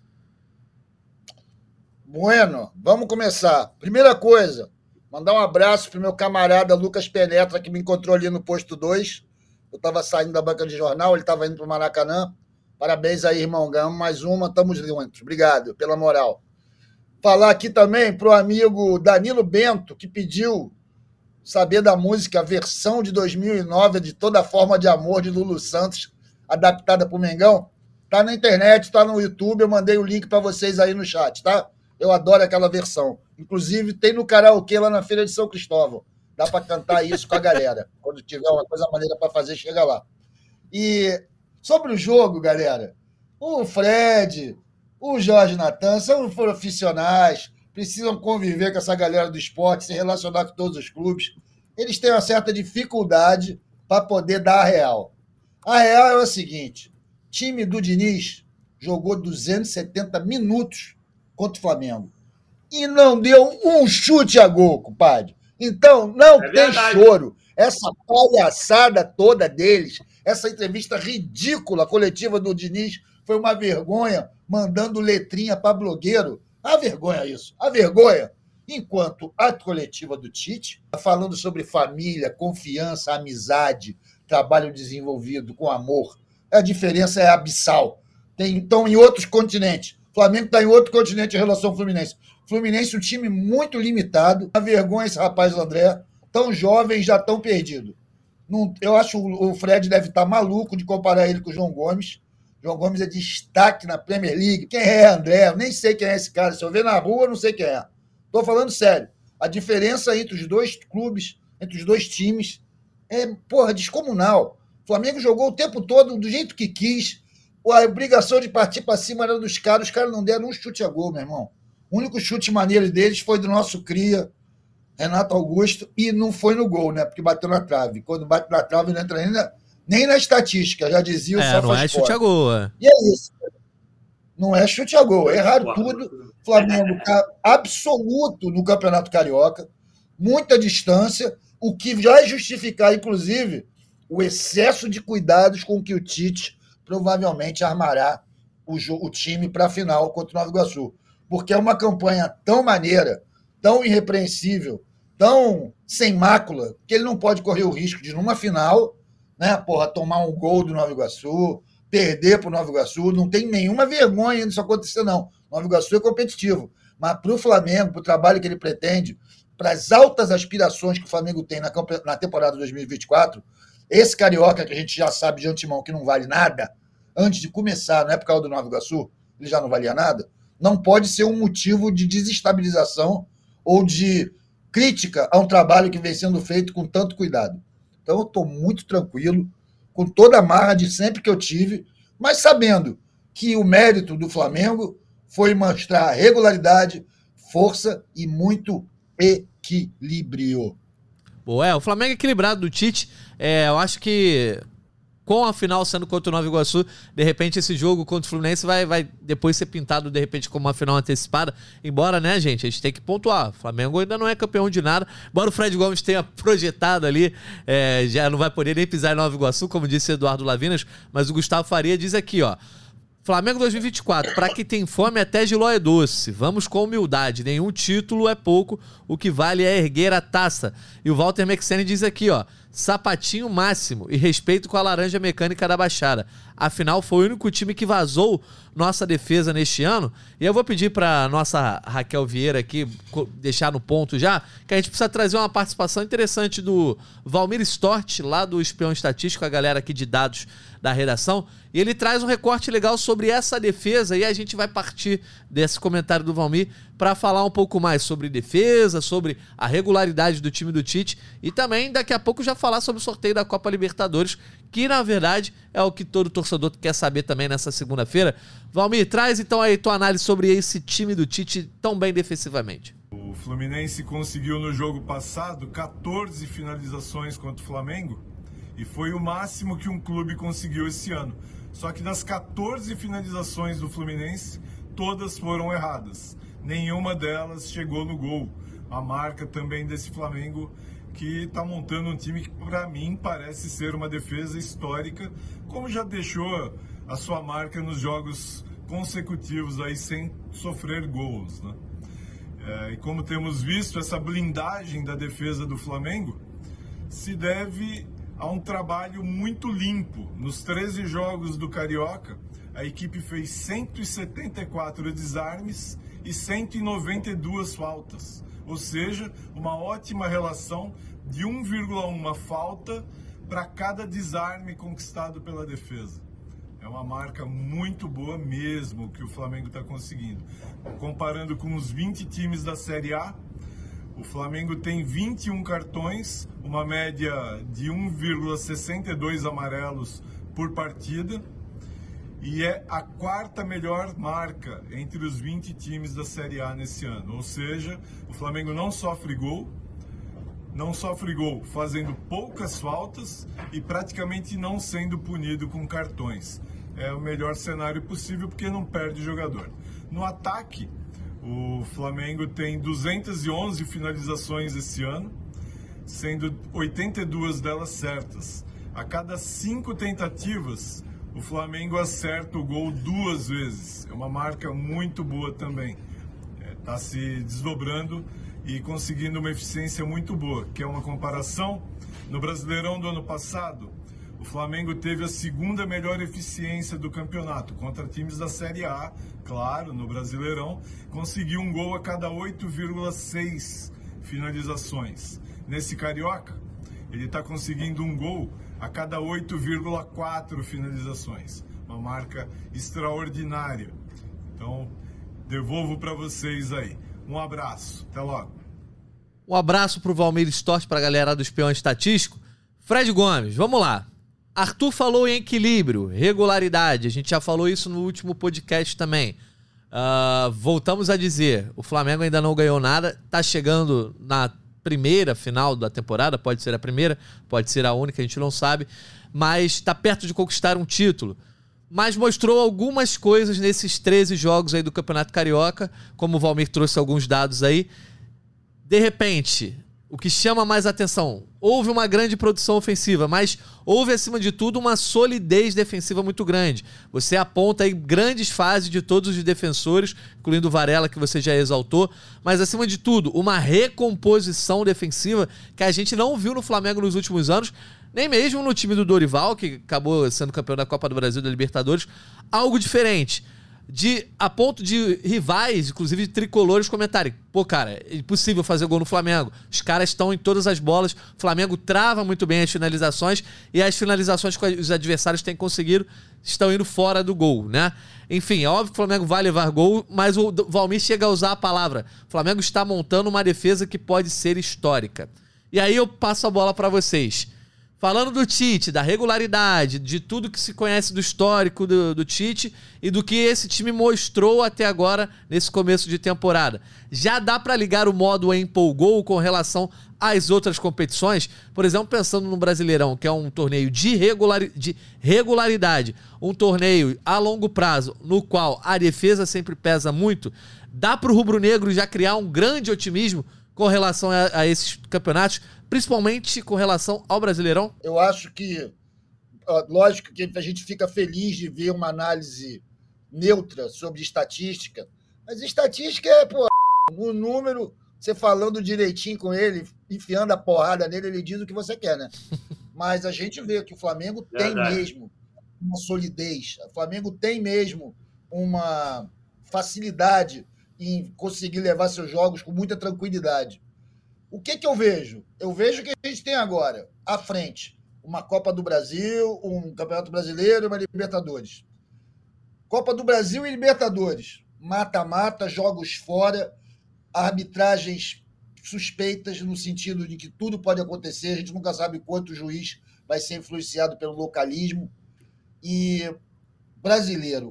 Bueno, vamos começar. Primeira coisa, mandar um abraço pro meu camarada Lucas Penetra, que me encontrou ali no posto 2. Eu estava saindo da banca de jornal, ele estava indo para o Maracanã. Parabéns aí, irmão. Ganhamos mais uma, estamos juntos. Obrigado pela moral. Falar aqui também para o amigo Danilo Bento, que pediu saber da música versão de 2009 de Toda Forma de Amor, de Lulu Santos, adaptada para o Mengão. Tá na internet, tá no YouTube, eu mandei o link para vocês aí no chat, tá? Eu adoro aquela versão. Inclusive, tem no karaokê lá na Feira de São Cristóvão. Dá para cantar isso com a galera. Quando tiver uma coisa maneira para fazer, chega lá. E sobre o jogo, galera, o Fred, o Jorge Natan são profissionais, precisam conviver com essa galera do esporte, se relacionar com todos os clubes. Eles têm uma certa dificuldade para poder dar a real. A real é o seguinte: time do Diniz jogou 270 minutos contra o Flamengo e não deu um chute a gol, compadre. Então, não tem choro. Essa palhaçada toda deles, essa entrevista ridícula coletiva do Diniz, foi uma vergonha, mandando letrinha para blogueiro. A vergonha isso, a vergonha. Enquanto a coletiva do Tite, falando sobre família, confiança, amizade, trabalho desenvolvido com amor, a diferença é abissal. Então, em outros continentes. O Flamengo está em outro continente em relação ao Fluminense. Fluminense, um time muito limitado. A vergonha esse rapaz André, tão jovem, já tão perdido. Eu acho que o Fred deve estar maluco de comparar ele com o João Gomes. João Gomes é destaque na Premier League. Quem é André? Eu nem sei quem é esse cara. Se eu ver na rua, eu não sei quem é. Estou falando sério. A diferença entre os dois clubes, entre os dois times, é, descomunal. O Flamengo jogou o tempo todo do jeito que quis. A obrigação de partir para cima era dos caras. Os caras não deram um chute a gol, meu irmão. O único chute maneiro deles foi do nosso cria, Renato Augusto, e não foi no gol, né? Porque bateu na trave. Quando bate na trave, não entra nem na estatística, já dizia o SofaSport. Não é chute a gol. E é isso. Não é chute a gol. Erraram tudo. Flamengo está absoluto no Campeonato Carioca. Muita distância, o que vai justificar, inclusive, o excesso de cuidados com que o Tite provavelmente armará o time para a final contra o Nova Iguaçu. Porque é uma campanha tão maneira, tão irrepreensível, tão sem mácula, que ele não pode correr o risco de, numa final, né, tomar um gol do Nova Iguaçu, perder para o Nova Iguaçu. Não tem nenhuma vergonha disso acontecer, não. O Nova Iguaçu é competitivo. Mas para o Flamengo, para o trabalho que ele pretende, para as altas aspirações que o Flamengo tem na temporada 2024, esse Carioca, que a gente já sabe de antemão que não vale nada, antes de começar, não é por causa do Nova Iguaçu, ele já não valia nada, não pode ser um motivo de desestabilização ou de crítica a um trabalho que vem sendo feito com tanto cuidado. Então, eu estou muito tranquilo, com toda a marra de sempre que eu tive, mas sabendo que o mérito do Flamengo foi mostrar regularidade, força e muito equilíbrio. Boa, o Flamengo equilibrado do Tite, eu acho que com a final sendo contra o Nova Iguaçu, de repente esse jogo contra o Fluminense vai depois ser pintado de repente como uma final antecipada, embora, né, gente, a gente tem que pontuar, o Flamengo ainda não é campeão de nada, embora o Fred Gomes tenha projetado ali, já não vai poder nem pisar em Nova Iguaçu, como disse Eduardo Lavinas, mas o Gustavo Faria diz aqui, ó: Flamengo 2024, para quem tem fome até Giló é doce, vamos com humildade, nenhum título é pouco, o que vale é erguer a taça. E o Walter Mexene diz aqui, ó: sapatinho máximo e respeito com a laranja mecânica da Baixada. Afinal, foi o único time que vazou nossa defesa neste ano. E eu vou pedir para nossa Raquel Vieira aqui deixar no ponto já, que a gente precisa trazer uma participação interessante do Valmir Stort, lá do Espião Estatístico, a galera aqui de dados da redação. E ele traz um recorte legal sobre essa defesa e a gente vai partir desse comentário do Valmir para falar um pouco mais sobre defesa, sobre a regularidade do time do Tite e também daqui a pouco já falar sobre o sorteio da Copa Libertadores, que na verdade é o que todo torcedor quer saber também nessa segunda-feira. Valmir, traz então aí tua análise sobre esse time do Tite tão bem defensivamente. O Fluminense conseguiu no jogo passado 14 finalizações contra o Flamengo e foi o máximo que um clube conseguiu esse ano. Só que das 14 finalizações do Fluminense, todas foram erradas. Nenhuma delas chegou no gol. A marca também desse Flamengo, que está montando um time que, para mim, parece ser uma defesa histórica, como já deixou a sua marca nos jogos consecutivos aí sem sofrer gols, né? E como temos visto, essa blindagem da defesa do Flamengo se deve a um trabalho muito limpo. Nos 13 jogos do Carioca, a equipe fez 174 desarmes e 192 faltas, ou seja, uma ótima relação de 1,1 falta para cada desarme conquistado pela defesa. É uma marca muito boa mesmo que o Flamengo está conseguindo. Comparando com os 20 times da Série A, o Flamengo tem 21 cartões, uma média de 1,62 amarelos por partida, e é a quarta melhor marca entre os 20 times da Série A nesse ano. Ou seja, o Flamengo não sofre gol fazendo poucas faltas e praticamente não sendo punido com cartões. É o melhor cenário possível porque não perde jogador. No ataque, o Flamengo tem 211 finalizações esse ano, sendo 82 delas certas. A cada 5 tentativas, o Flamengo acerta o gol 2 vezes. É uma marca muito boa também. Está se desdobrando e conseguindo uma eficiência muito boa, que é uma comparação. No Brasileirão do ano passado, o Flamengo teve a segunda melhor eficiência do campeonato, contra times da Série A, claro, no Brasileirão, conseguiu um gol a cada 8,6 finalizações. Nesse Carioca, ele está conseguindo um gol a cada 8,4 finalizações, uma marca extraordinária. Então, devolvo para vocês aí. Um abraço, até logo. Um abraço pro Valmir Storch, pra galera do Espião Estatístico. Fred Gomes, vamos lá. Arthur falou em equilíbrio, regularidade. A gente já falou isso no último podcast também. Voltamos a dizer, o Flamengo ainda não ganhou nada, tá chegando na primeira final da temporada, pode ser a primeira, pode ser a única, a gente não sabe, mas tá perto de conquistar um título. Mas mostrou algumas coisas nesses 13 jogos aí do Campeonato Carioca, como o Valmir trouxe alguns dados aí. De repente, o que chama mais atenção, houve uma grande produção ofensiva, mas houve, acima de tudo, uma solidez defensiva muito grande. Você aponta aí grandes fases de todos os defensores, incluindo o Varela, que você já exaltou, mas, acima de tudo, uma recomposição defensiva que a gente não viu no Flamengo nos últimos anos, nem mesmo no time do Dorival, que acabou sendo campeão da Copa do Brasil e da Libertadores, algo diferente. A ponto de rivais, inclusive de tricolores, comentarem: pô, cara, é impossível fazer gol no Flamengo. Os caras estão em todas as bolas, o Flamengo trava muito bem as finalizações e as finalizações que os adversários têm conseguido estão indo fora do gol, né? Enfim, é óbvio que o Flamengo vai levar gol, mas o Valmir chega a usar a palavra: o Flamengo está montando uma defesa que pode ser histórica. E aí eu passo a bola para vocês. Falando do Tite, da regularidade, de tudo que se conhece do histórico do Tite e do que esse time mostrou até agora nesse começo de temporada. Já dá para ligar o modo empolgou com relação às outras competições? Por exemplo, pensando no Brasileirão, que é um torneio de regularidade, um torneio a longo prazo, no qual a defesa sempre pesa muito, dá para o rubro-negro já criar um grande otimismo com relação a esses campeonatos, principalmente com relação ao Brasileirão? Eu acho que, lógico que a gente fica feliz de ver uma análise neutra sobre estatística, mas estatística é, o número, você falando direitinho com ele, enfiando a porrada nele, ele diz o que você quer, né? Mas a gente vê que o Flamengo tem mesmo uma solidez, o Flamengo tem mesmo uma facilidade em conseguir levar seus jogos com muita tranquilidade. O que eu vejo? Eu vejo que a gente tem agora, à frente, uma Copa do Brasil, um Campeonato Brasileiro e uma Libertadores. Copa do Brasil e Libertadores. Mata-mata, jogos fora, arbitragens suspeitas no sentido de que tudo pode acontecer, a gente nunca sabe quanto o juiz vai ser influenciado pelo localismo. E brasileiro,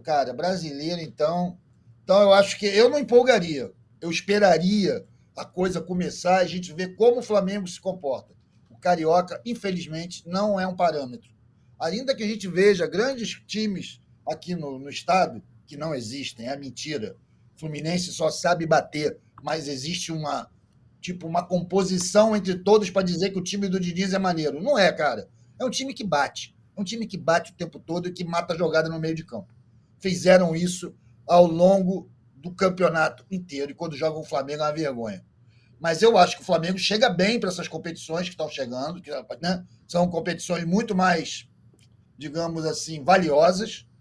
então eu acho que eu não empolgaria, eu esperaria a coisa começar e a gente ver como o Flamengo se comporta. O Carioca, infelizmente, não é um parâmetro. Ainda que a gente veja grandes times aqui no estado, que não existem, é mentira. O Fluminense só sabe bater, mas existe uma composição entre todos para dizer que o time do Diniz é maneiro. Não é, cara. É um time que bate. É um time que bate o tempo todo e que mata a jogada no meio de campo. Fizeram isso ao longo do campeonato inteiro, e quando joga o Flamengo é uma vergonha. Mas eu acho que o Flamengo chega bem para essas competições que estão chegando, que, né, são competições muito mais, digamos assim, valiosas,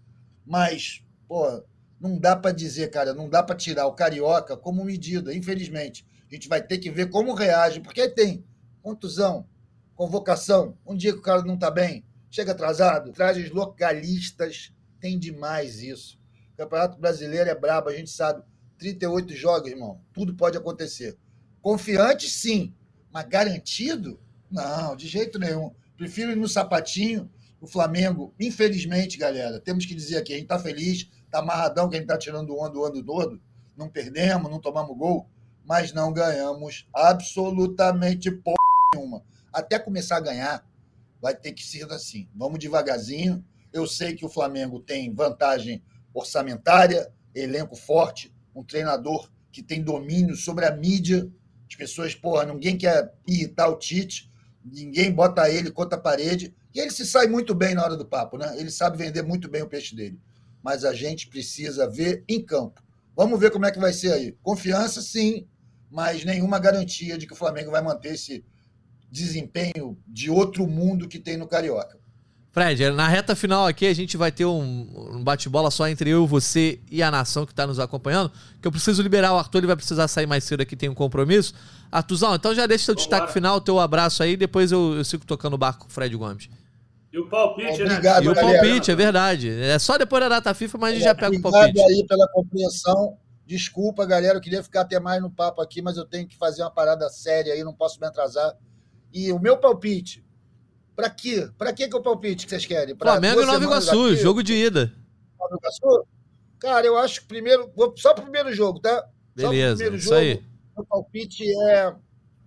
Mas, pô, não dá para dizer, cara, não dá para tirar o Carioca como medida, infelizmente. A gente vai ter que ver como reage, porque tem contusão, convocação, um dia que o cara não está bem, chega atrasado, trajes localistas, tem demais isso. O Campeonato Brasileiro é brabo, a gente sabe. 38 jogos, irmão, tudo pode acontecer. Confiante, sim, mas garantido? Não, de jeito nenhum. Prefiro ir no sapatinho. O Flamengo, infelizmente, galera, temos que dizer aqui, a gente está feliz, está amarradão que a gente está tirando o ano todo, não perdemos, não tomamos gol, mas não ganhamos absolutamente porra nenhuma. Até começar a ganhar, vai ter que ser assim. Vamos devagarzinho. Eu sei que o Flamengo tem vantagem orçamentária, elenco forte, um treinador que tem domínio sobre a mídia. As pessoas, porra, ninguém quer irritar o Tite, ninguém bota ele contra a parede. E ele se sai muito bem na hora do papo, né? Ele sabe vender muito bem o peixe dele. Mas a gente precisa ver em campo. Vamos ver como é que vai ser aí. Confiança, sim, mas nenhuma garantia de que o Flamengo vai manter esse desempenho de outro mundo que tem no Carioca. Fred, na reta final aqui a gente vai ter um bate-bola só entre eu, você e a nação que está nos acompanhando, que eu preciso liberar o Arthur, ele vai precisar sair mais cedo aqui, tem um compromisso. Arthurzão, então já deixa seu destaque final, teu abraço aí, depois eu sigo tocando o barco com o Fred Gomes. E o palpite, obrigado, né? E o galera. palpite, é verdade. É só depois da data FIFA, mas a gente já pega o palpite. Obrigado aí pela compreensão. Desculpa, galera, eu queria ficar até mais no papo aqui, mas eu tenho que fazer uma parada séria aí, não posso me atrasar. E o meu palpite, pra quê? Pra que é o palpite que vocês querem? Pra Flamengo e Nova Iguaçu, aqui, jogo de ida. Nova Iguaçu? Cara, eu acho que primeiro, só pro primeiro jogo, tá? Beleza, só pro primeiro isso jogo, aí. Meu palpite é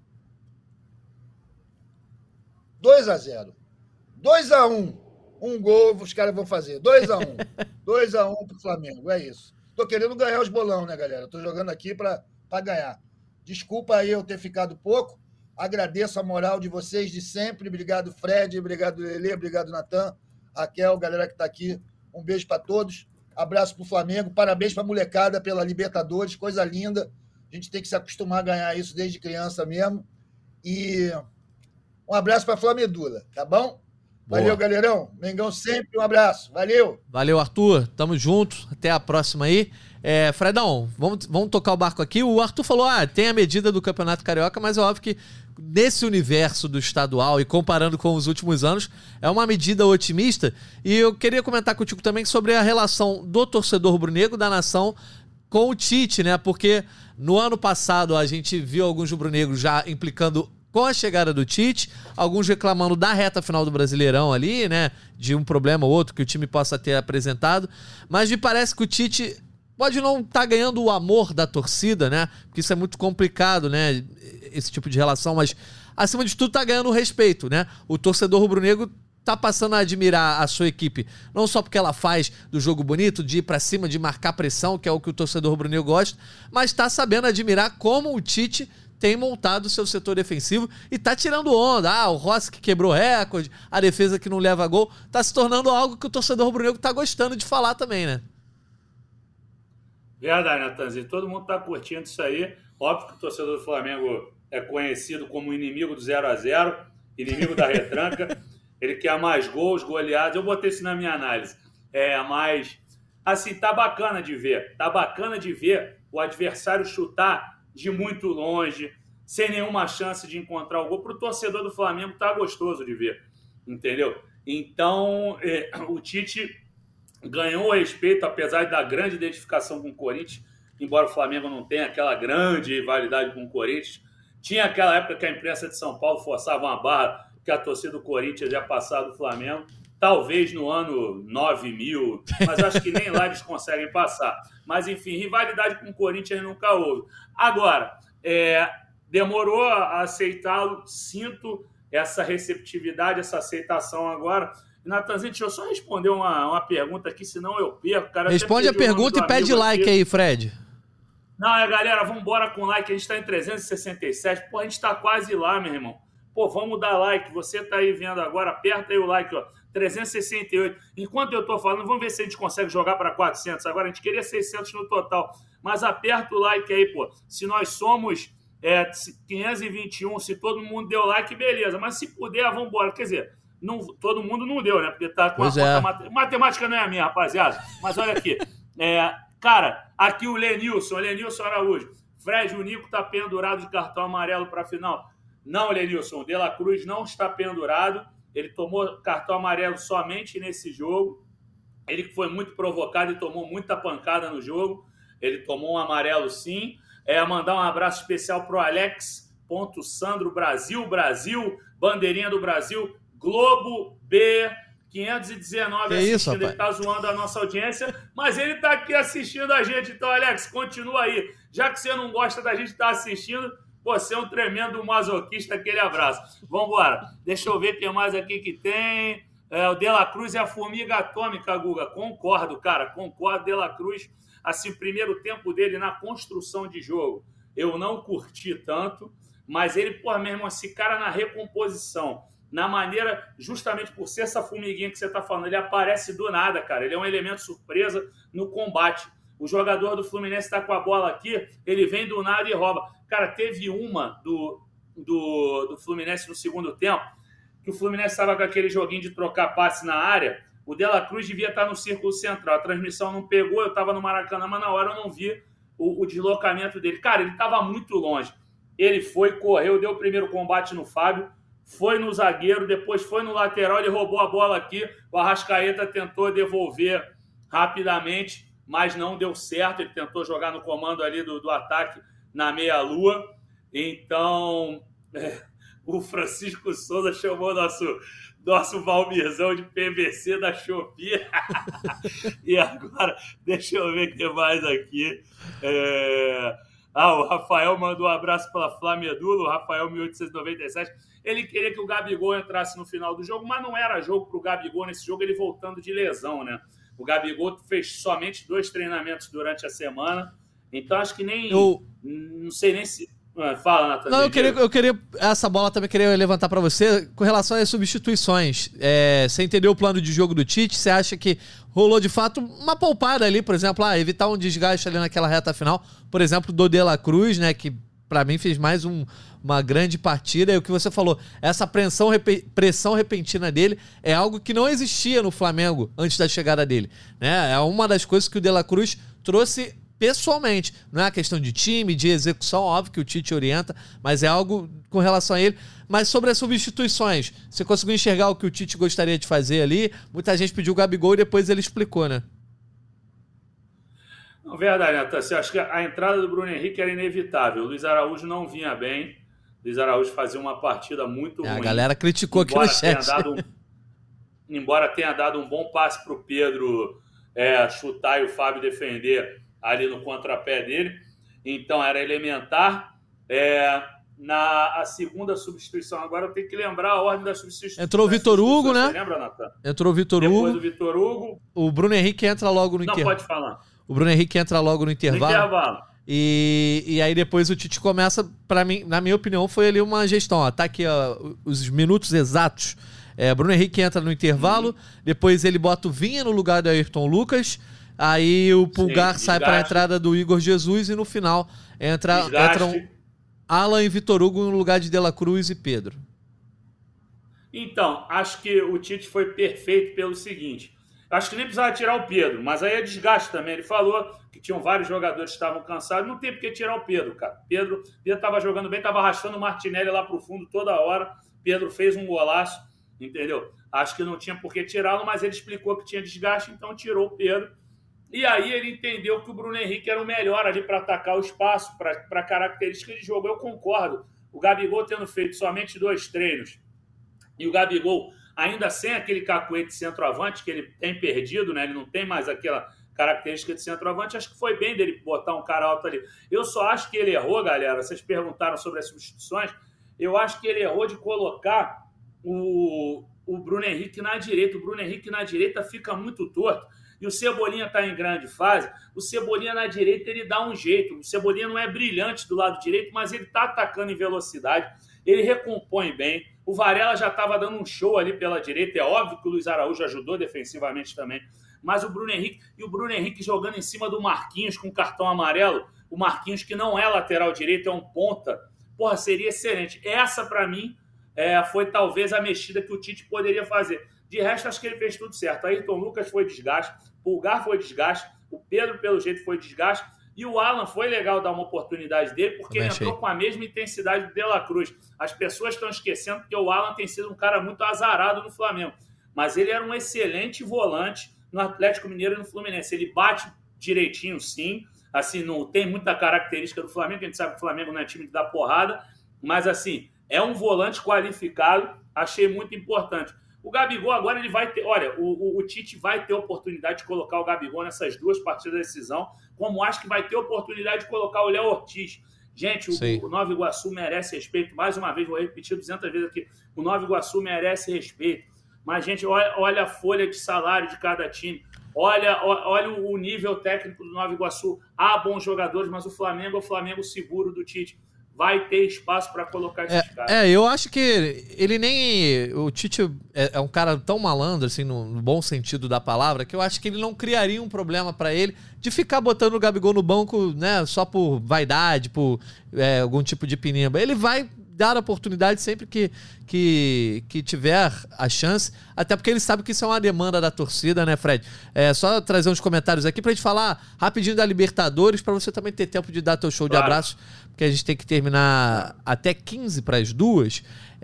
2-0. 2-1. Um gol, os caras vão fazer. 2-1. 2-1 pro Flamengo, é isso. Tô querendo ganhar os bolão, né, galera? Tô jogando aqui pra ganhar. Desculpa aí eu ter ficado pouco. Agradeço a moral de vocês de sempre. Obrigado, Fred. Obrigado, Lelê. Obrigado, Natan. Raquel, galera que tá aqui. Um beijo para todos. Abraço pro Flamengo. Parabéns pra molecada pela Libertadores. Coisa linda. A gente tem que se acostumar a ganhar isso desde criança mesmo. E um abraço pra Flamedula, tá bom? Boa. Valeu, galerão. Mengão sempre, um abraço. Valeu. Valeu, Arthur. Tamo junto. Até a próxima aí. Fredão, vamos tocar o barco aqui. O Arthur falou, tem a medida do Campeonato Carioca, mas é óbvio que nesse universo do estadual e comparando com os últimos anos, é uma medida otimista. E eu queria comentar contigo também sobre a relação do torcedor rubro-negro da nação com o Tite, né? Porque no ano passado a gente viu alguns rubro-negros já implicando com a chegada do Tite, alguns reclamando da reta final do Brasileirão ali, né? De um problema ou outro que o time possa ter apresentado. Mas me parece que o Tite pode não estar ganhando o amor da torcida, né? Porque isso é muito complicado, né? Esse tipo de relação, mas acima de tudo tá ganhando o respeito, né? O torcedor rubro-negro tá passando a admirar a sua equipe, não só porque ela faz do jogo bonito, de ir pra cima, de marcar pressão, que é o que o torcedor rubro-negro gosta, mas tá sabendo admirar como o Tite tem montado o seu setor defensivo e tá tirando onda. O Rossi que quebrou recorde, a defesa que não leva gol, tá se tornando algo que o torcedor rubro-negro tá gostando de falar também, né? Verdade, Natanzinho. Todo mundo tá curtindo isso aí. Óbvio que o torcedor do Flamengo é conhecido como inimigo do 0-0, inimigo da retranca. Ele quer mais gols, goleadas. Eu botei isso na minha análise. Mas, assim, tá bacana de ver. Tá bacana de ver o adversário chutar de muito longe, sem nenhuma chance de encontrar o gol. Pro torcedor do Flamengo tá gostoso de ver, entendeu? Então, o Tite ganhou o respeito, apesar da grande identificação com o Corinthians, embora o Flamengo não tenha aquela grande rivalidade com o Corinthians. Tinha aquela época que a imprensa de São Paulo forçava uma barra que a torcida do Corinthians ia passar do Flamengo, talvez no ano 9000, mas acho que nem lá eles conseguem passar. Mas, enfim, rivalidade com o Corinthians nunca houve. Agora, demorou a aceitá-lo, sinto essa receptividade, essa aceitação agora. Natanzinho, deixa eu só responder uma pergunta aqui, senão eu perco. Cara, responde a pergunta e pede like aqui. Aí, Fred. Não, galera, vamos embora com like. A gente está em 367. Pô, a gente está quase lá, meu irmão. Pô, vamos dar like. Você tá aí vendo agora, aperta aí o like, ó. 368. Enquanto eu tô falando, vamos ver se a gente consegue jogar para 400. Agora, a gente queria 600 no total. Mas aperta o like aí, pô. Se nós somos 521, se todo mundo deu like, beleza. Mas se puder, vamos embora. Quer dizer, não, todo mundo não deu, né? Porque tá com Pois a conta... Matemática não é a minha, rapaziada. Mas olha aqui. Cara, aqui o Lenilson Araújo. Fred, o Nico tá pendurado de cartão amarelo para a final. Não, Lenilson, o De La Cruz não está pendurado. Ele tomou cartão amarelo somente nesse jogo. Ele que foi muito provocado e tomou muita pancada no jogo. Ele tomou um amarelo, sim. Mandar um abraço especial pro Alex.Sandro Brasil, bandeirinha do Brasil, Globo B 519 assistindo. Isso, ele tá zoando a nossa audiência, mas ele tá aqui assistindo a gente. Então, Alex, continua aí. Já que você não gosta da gente estar assistindo, você é um tremendo masoquista. Aquele abraço. Vambora. Deixa eu ver o que mais aqui que tem. O De La Cruz é a formiga atômica, Guga. Concordo, cara. Concordo, De La Cruz. Assim, primeiro tempo dele na construção de jogo, eu não curti tanto, mas ele, mesmo esse cara na recomposição, na maneira, justamente por ser essa formiguinha que você tá falando, ele aparece do nada, cara. Ele é um elemento surpresa no combate. O jogador do Fluminense tá com a bola aqui, ele vem do nada e rouba. Cara, teve uma do Fluminense no segundo tempo, que o Fluminense estava com aquele joguinho de trocar passe na área. O De La Cruz devia estar no círculo central. A transmissão não pegou, eu estava no Maracanã, mas na hora eu não vi o deslocamento dele. Cara, ele estava muito longe. Ele foi, correu, deu o primeiro combate no Fábio, foi no zagueiro, depois foi no lateral, ele roubou a bola aqui. O Arrascaeta tentou devolver rapidamente, mas não deu certo. Ele tentou jogar no comando ali do ataque na meia-lua. Então, o Francisco Souza chamou nosso Valmirzão de PVC da Shopee. E agora, deixa eu ver o que mais aqui. O Rafael mandou um abraço pela Flamedula, o Rafael 1897. Ele queria que o Gabigol entrasse no final do jogo, mas não era jogo para o Gabigol nesse jogo, ele voltando de lesão, né? O Gabigol fez somente 2 treinamentos durante a semana, então acho que nem... Não sei nem se... Fala, Nathan. Não, eu queria... Essa bola também queria levantar para você com relação às substituições. Você entendeu o plano de jogo do Tite? Você acha que rolou, de fato, uma poupada ali, por exemplo, evitar um desgaste ali naquela reta final, por exemplo, do De La Cruz, né, que para mim fez mais uma grande partida. E o que você falou, essa pressão repentina dele é algo que não existia no Flamengo antes da chegada dele, né? É uma das coisas que o De La Cruz trouxe pessoalmente. Não é uma questão de time, de execução, óbvio que o Tite orienta, mas é algo com relação a ele. Mas sobre as substituições, você conseguiu enxergar o que o Tite gostaria de fazer ali? Muita gente pediu o Gabigol e depois ele explicou, né? Não, verdade, Natan. Eu acho que a entrada do Bruno Henrique era inevitável. O Luiz Araújo não vinha bem. O Luiz Araújo fazia uma partida muito ruim. A galera criticou aqui no chat. Embora tenha dado um bom passe para o Pedro chutar e o Fábio defender ali no contrapé dele. Então era elementar. A segunda substituição, agora eu tenho que lembrar a ordem da substituição. Entrou o Vitor Hugo, né? Você lembra, Natan? Entrou o Vitor Hugo. Depois do Vitor Hugo. O Bruno Henrique entra logo no intervalo. Não, pode falar. O Bruno Henrique entra logo no intervalo. E aí depois o Tite começa, na minha opinião, foi ali uma gestão. Tá aqui os minutos exatos. Bruno Henrique entra no intervalo, depois ele bota o Vinha no lugar do Ayrton Lucas, aí o Pulgar sai para a entrada do Igor Jesus e no final entram Alan e Vitor Hugo no lugar de De La Cruz e Pedro. Então, acho que o Tite foi perfeito pelo seguinte. Acho que nem precisava tirar o Pedro, mas aí é desgaste também. Ele falou que tinham vários jogadores que estavam cansados. Não tem por que tirar o Pedro, cara. Pedro estava jogando bem, estava arrastando o Martinelli lá para o fundo toda hora. Pedro fez um golaço, entendeu? Acho que não tinha por que tirá-lo, mas ele explicou que tinha desgaste, então tirou o Pedro. E aí ele entendeu que o Bruno Henrique era o melhor ali para atacar o espaço, para características de jogo. Eu concordo. O Gabigol tendo feito somente 2 treinos e o Gabigol ainda sem aquele cacuete de centroavante que ele tem perdido, né? Ele não tem mais aquela característica de centroavante. Acho que foi bem dele botar um cara alto ali. Eu só acho que ele errou, galera. Vocês perguntaram sobre as substituições. Eu acho que ele errou de colocar o Bruno Henrique na direita. O Bruno Henrique na direita fica muito torto. E o Cebolinha está em grande fase. O Cebolinha na direita ele dá um jeito. O Cebolinha não é brilhante do lado direito, mas ele está atacando em velocidade. Ele recompõe bem. O Varela já estava dando um show ali pela direita. É óbvio que o Luiz Araújo ajudou defensivamente também. Mas o Bruno Henrique jogando em cima do Marquinhos com cartão amarelo. O Marquinhos, que não é lateral direito, é um ponta. Porra, seria excelente. Essa, para mim, foi talvez a mexida que o Tite poderia fazer. De resto, acho que ele fez tudo certo. Ayrton Lucas foi desgaste, Pulgar foi desgaste, o Pedro, pelo jeito, foi desgaste, e o Alan foi legal dar uma oportunidade dele, porque ele entrou com a mesma intensidade do De La Cruz. As pessoas estão esquecendo que o Alan tem sido um cara muito azarado no Flamengo, mas ele era um excelente volante no Atlético Mineiro e no Fluminense. Ele bate direitinho, sim, assim, não tem muita característica do Flamengo, a gente sabe que o Flamengo não é time de dar porrada, mas assim, é um volante qualificado, achei muito importante. O Gabigol agora ele vai ter... Olha, o Tite vai ter oportunidade de colocar o Gabigol nessas 2 partidas da decisão, como acho que vai ter oportunidade de colocar o Léo Ortiz. Gente, o Nova Iguaçu merece respeito. Mais uma vez, vou repetir 200 vezes aqui. O Nova Iguaçu merece respeito. Mas, gente, olha a folha de salário de cada time. Olha o nível técnico do Nova Iguaçu. Há bons jogadores, mas o Flamengo é o Flamengo seguro do Tite. Vai ter espaço para colocar esses caras. Eu acho que ele nem... O Tite é um cara tão malandro, assim, no bom sentido da palavra, que eu acho que ele não criaria um problema para ele de ficar botando o Gabigol no banco, né, só por vaidade, por algum tipo de pinimba. Ele vai dar a oportunidade sempre que tiver a chance, até porque ele sabe que isso é uma demanda da torcida, né, Fred? Só trazer uns comentários aqui pra gente falar rapidinho da Libertadores, pra você também ter tempo de dar teu show de abraços, porque a gente tem que terminar até 15 para as 2.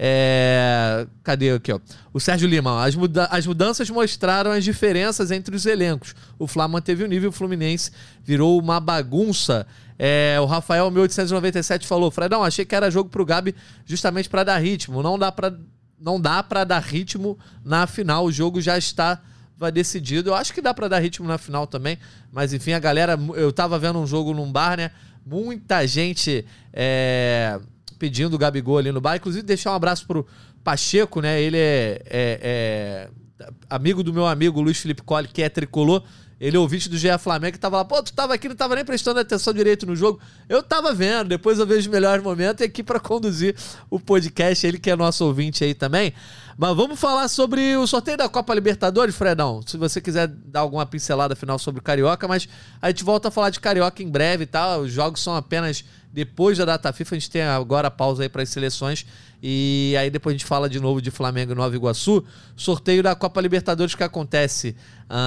Cadê aqui, ó? O Sérgio Lima, as mudanças mostraram as diferenças entre os elencos. O Fla manteve o nível, o Fluminense virou uma bagunça. O Rafael 1897 falou: Fredão, achei que era jogo pro Gabi justamente para dar ritmo. Não dá para dar ritmo na final. O jogo já estava decidido. Eu acho que dá para dar ritmo na final também. Mas enfim, a galera... Eu tava vendo um jogo num bar, né? Muita gente pedindo o Gabigol ali no bar. Inclusive, deixar um abraço pro Pacheco, né? Ele é amigo do meu amigo Luiz Felipe Colli, que é tricolor. Ele é ouvinte do GE Flamengo, que tava lá, pô, tu tava aqui, não tava nem prestando atenção direito no jogo. Eu tava vendo, depois eu vejo os melhores momentos e aqui pra conduzir o podcast, ele que é nosso ouvinte aí também. Mas vamos falar sobre o sorteio da Copa Libertadores, Fredão. Se você quiser dar alguma pincelada final sobre o Carioca, mas a gente volta a falar de Carioca em breve e tal. Os jogos são apenas depois da data FIFA, a gente tem agora a pausa aí para as seleções. E aí depois a gente fala de novo de Flamengo e Nova Iguaçu. Sorteio da Copa Libertadores que acontece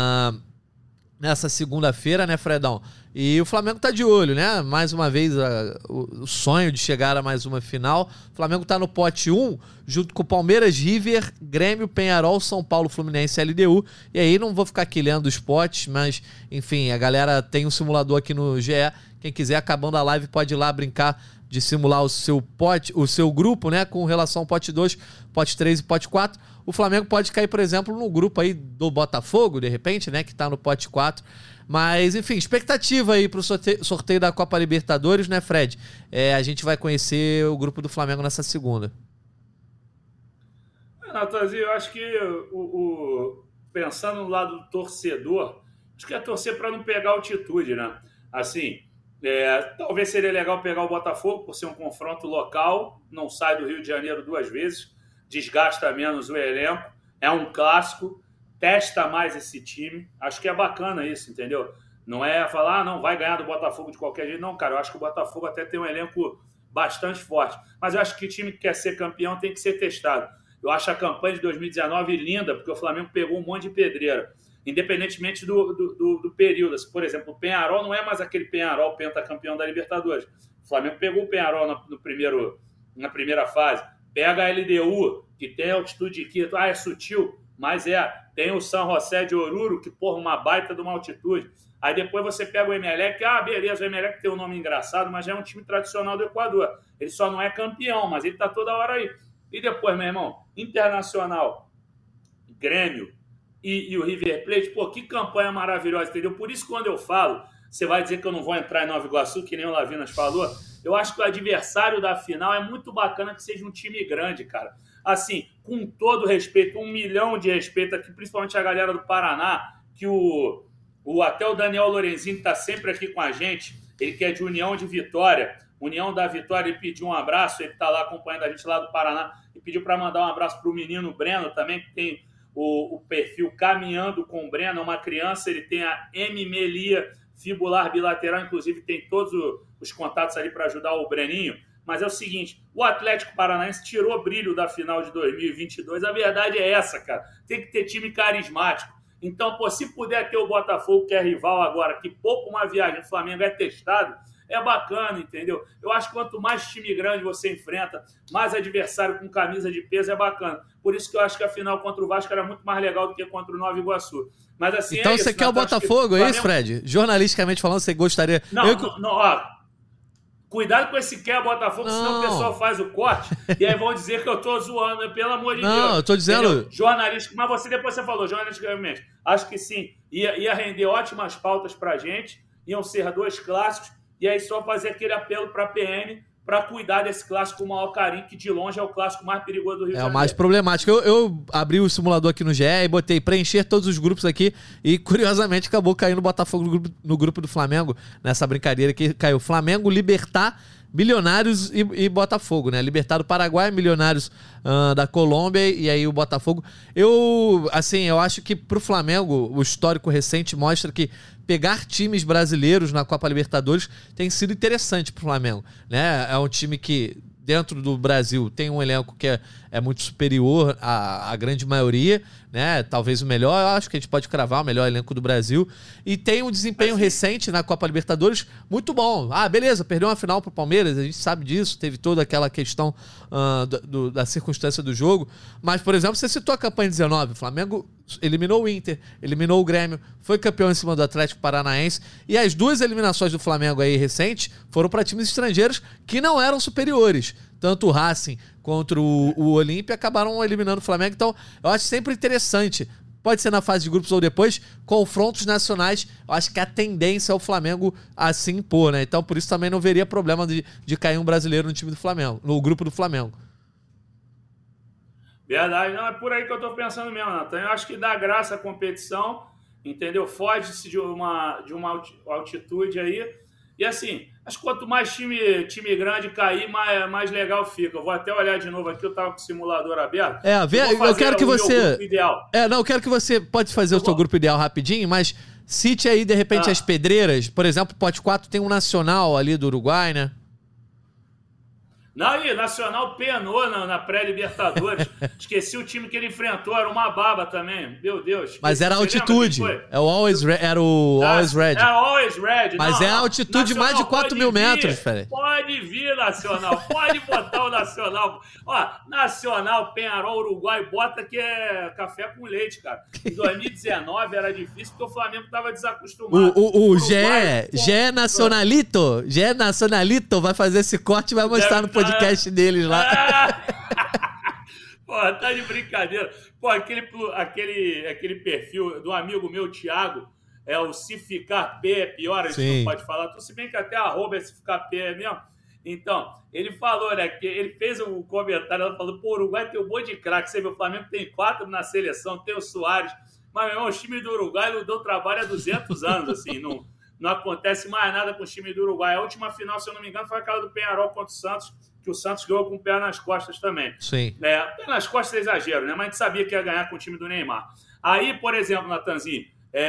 nessa segunda-feira, né, Fredão? E o Flamengo tá de olho, né? Mais uma vez, o sonho de chegar a mais uma final. O Flamengo tá no pote 1, junto com Palmeiras, River, Grêmio, Peñarol, São Paulo, Fluminense e LDU. E aí não vou ficar aqui lendo os potes, mas, enfim, a galera tem um simulador aqui no GE. Quem quiser, acabando a live, pode ir lá brincar de simular o seu pote, o seu grupo, né? Com relação ao pote 2, pote 3 e pote 4. O Flamengo pode cair, por exemplo, no grupo aí do Botafogo, de repente, né? Que tá no pote 4. Mas, enfim, expectativa aí pro sorteio da Copa Libertadores, né, Fred? A gente vai conhecer o grupo do Flamengo nessa segunda. Natanzinho, eu acho que pensando no lado do torcedor, acho que é torcer para não pegar altitude, né? Assim, talvez seria legal pegar o Botafogo por ser um confronto local, não sai do Rio de Janeiro 2 vezes, desgasta menos o elenco, é um clássico, testa mais esse time. Acho que é bacana isso, entendeu? Não é falar, não, vai ganhar do Botafogo de qualquer jeito. Não, cara, eu acho que o Botafogo até tem um elenco bastante forte. Mas eu acho que o time que quer ser campeão tem que ser testado. Eu acho a campanha de 2019 linda, porque o Flamengo pegou um monte de pedreira, independentemente do período. Por exemplo, o Peñarol não é mais aquele Peñarol pentacampeão da Libertadores. O Flamengo pegou o Peñarol na primeira fase. Pega a LDU, que tem altitude aqui, é sutil, mas tem o San José de Oruro, que, porra, uma baita de uma altitude. Aí depois você pega o Emelec, beleza, o Emelec tem um nome engraçado, mas já é um time tradicional do Equador. Ele só não é campeão, mas ele tá toda hora aí. E depois, meu irmão, Internacional, Grêmio e o River Plate, pô, que campanha maravilhosa, entendeu? Por isso, quando eu falo, você vai dizer que eu não vou entrar em Nova Iguaçu, que nem o Lavinas falou, eu acho que o adversário da final é muito bacana que seja um time grande, cara. Assim, com todo respeito, 1 milhão de respeito aqui, principalmente a galera do Paraná, que até o Daniel Lorenzini está sempre aqui com a gente, ele que é de União de Vitória, União da Vitória, ele pediu um abraço, ele está lá acompanhando a gente lá do Paraná, e pediu para mandar um abraço para o menino Breno também, que tem o perfil Caminhando com o Breno, é uma criança, ele tem a hemimelia fibular bilateral, inclusive tem todos os contatos ali para ajudar o Breninho, Mas é o seguinte, o Atlético Paranaense tirou brilho da final de 2022. A verdade é essa, cara. Tem que ter time carismático. Então, pô, se puder ter o Botafogo, que é rival agora, que pouco uma viagem, o Flamengo é testado, é bacana, entendeu? Eu acho que quanto mais time grande você enfrenta, mais adversário com camisa de peso, é bacana. Por isso que eu acho que a final contra o Vasco era muito mais legal do que contra o Nova Iguaçu. Mas assim, então é isso, você quer o Botafogo, é isso, Fred? Jornalisticamente falando, você gostaria... Não, ó... Cuidado com esse quer Botafogo, senão o pessoal faz o corte e aí vão dizer que eu tô zoando, pelo amor de Deus. Não, eu tô dizendo... Jornalístico, mas depois você falou, jornalisticamente. Acho que sim, ia render ótimas pautas pra gente, iam ser 2 clássicos, e aí só fazer aquele apelo pra PM para cuidar desse clássico com o maior carinho, que de longe é o clássico mais perigoso do Rio de Janeiro. É o mais problemático. Eu abri o simulador aqui no GE e botei preencher todos os grupos aqui e, curiosamente, acabou caindo o Botafogo no grupo do Flamengo, nessa brincadeira que caiu Flamengo, Libertad, Milionários e Botafogo, né? Libertad do Paraguai, Milionários da Colômbia e aí o Botafogo. Eu acho que pro Flamengo, o histórico recente mostra que pegar times brasileiros na Copa Libertadores tem sido interessante pro Flamengo, né? É um time que, dentro do Brasil, tem um elenco que é muito superior à grande maioria, né? Talvez o melhor, eu acho que a gente pode cravar o melhor elenco do Brasil. E tem um desempenho recente na Copa Libertadores muito bom. Ah, beleza, perdeu uma final pro Palmeiras, a gente sabe disso, teve toda aquela questão da circunstância do jogo. Mas, por exemplo, você citou a campanha 19, o Flamengo eliminou o Inter, eliminou o Grêmio, foi campeão em cima do Atlético Paranaense, e as 2 eliminações do Flamengo aí recentes foram para times estrangeiros que não eram superiores. Tanto o Racing contra o Olímpia acabaram eliminando o Flamengo. Então, eu acho sempre interessante. Pode ser na fase de grupos ou depois, confrontos nacionais. Eu acho que a tendência é o Flamengo assim impor, né? Então, por isso também não veria problema de cair um brasileiro no time do Flamengo, no grupo do Flamengo. Verdade, não, é por aí que eu tô pensando mesmo, Natan. Eu acho que dá graça à competição, entendeu? Foge-se de uma altitude aí. E assim, acho que quanto mais time grande cair, mais legal fica. Eu vou até olhar de novo aqui, eu tava com o simulador aberto. Eu quero que você... ideal. Eu quero que você... Pode fazer o seu grupo ideal rapidinho, mas cite aí, de repente, as pedreiras. Por exemplo, o Pote 4 tem um Nacional ali do Uruguai, né? Não, e Nacional penou na pré-Libertadores. Esqueci o time que ele enfrentou, era uma baba também. Meu Deus. Mas era altitude. Era o Always Red. Era Always Red. Mas é a altitude de mais de 4 mil metros, Fred. Pode vir, Nacional. Pode botar o Nacional. Ó, Nacional, Penharol, Uruguai, bota que é café com leite, cara. Em 2019 era difícil porque o Flamengo tava desacostumado. O Gé Nacionalito vai fazer esse corte e vai mostrar no podcast deles lá. Pô, tá de brincadeira. Pô, aquele perfil do amigo meu, Thiago, é o Se Ficar Pé é Pior, a gente não pode falar. Se bem que até @é Se Ficar Pé é mesmo. Então, ele falou, né, que ele fez um comentário, ela falou, pô, o Uruguai tem um monte de craque, você vê, o Flamengo tem 4 na seleção, tem o Soares, mas, meu irmão, o time do Uruguai não deu trabalho há 200 anos, assim, não acontece mais nada com o time do Uruguai. A última final, se eu não me engano, foi aquela do Penharol contra o Santos, que o Santos ganhou com o pé nas costas também. Sim. Pé nas costas é exagero, né? Mas a gente sabia que ia ganhar com o time do Neymar. Aí, por exemplo, Natanzinho,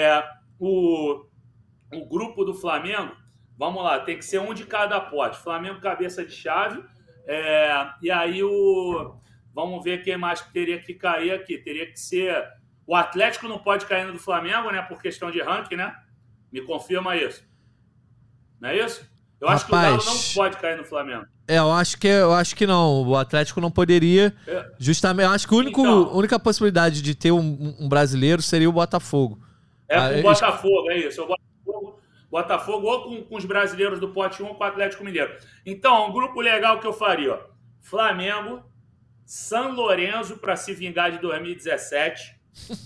o grupo do Flamengo, vamos lá, tem que ser um de cada pote. Flamengo cabeça de chave, e aí vamos ver quem mais teria que cair aqui. Teria que ser... O Atlético não pode cair no do Flamengo, né? Por questão de ranking, né? Me confirma isso. Não é isso? Eu acho que o Galo não pode cair no Flamengo. Eu acho que não. O Atlético não poderia. Justamente, eu acho que a única possibilidade de ter um brasileiro seria o Botafogo. O Botafogo, é isso. O Botafogo ou com os brasileiros do pote 1 ou com o Atlético Mineiro. Então, um grupo legal que eu faria, ó. Flamengo, São Lourenço para se vingar de 2017,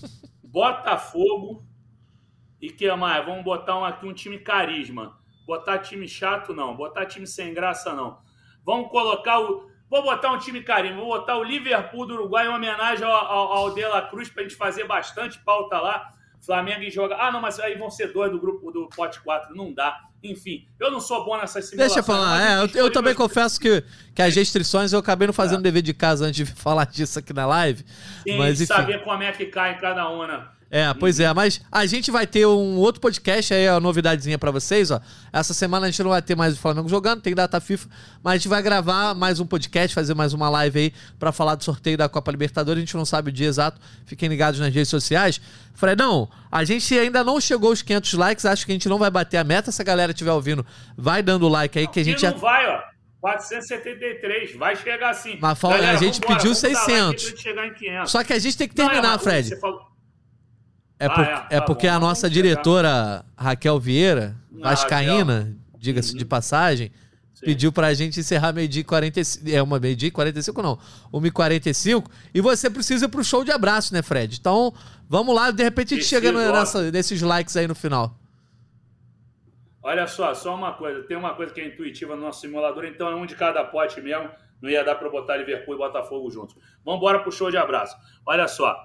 Botafogo e que mais? Vamos botar aqui um time carisma. Botar time chato, não. Botar time sem graça, não. Vamos colocar Vou botar um time carisma. Vou botar o Liverpool do Uruguai em homenagem ao De La Cruz pra gente fazer bastante pauta lá. Flamengo e joga... Ah, não, mas aí vão ser 2 do grupo do pote 4. Não dá. Enfim, eu não sou bom nessas simulações. Deixa eu falar, eu também confesso que as restrições eu acabei não fazendo dever de casa antes de falar disso aqui na live. Sim, mas, enfim, saber como é que cai em cada uma, né? Pois é, mas a gente vai ter um outro podcast aí, a novidadezinha pra vocês, ó. Essa semana a gente não vai ter mais o Flamengo jogando, tem data FIFA, mas a gente vai gravar mais um podcast, fazer mais uma live aí pra falar do sorteio da Copa Libertadores. A gente não sabe o dia exato, fiquem ligados nas redes sociais. Fredão, a gente ainda não chegou aos 500 likes, acho que a gente não vai bater a meta. Se a galera estiver ouvindo, vai dando like aí que a gente já... Não vai, ó. 473, vai chegar assim. Mas galera, a gente pediu 600. Chegar em 500. Só que a gente tem que terminar, Fred. Você falou... porque a nossa diretora Raquel Vieira, vascaína, diga-se de passagem, pediu pra gente encerrar meio-dia e 45. Meio-dia e 45 não, 1h45. E você precisa ir pro show de abraço, né, Fred? Então, vamos lá, de repente a gente chega nesses likes aí no final. Olha só uma coisa. Tem uma coisa que é intuitiva no nosso simulador, então é um de cada pote mesmo. Não ia dar pra botar Liverpool e Botafogo juntos. Vamos embora pro show de abraço. Olha só,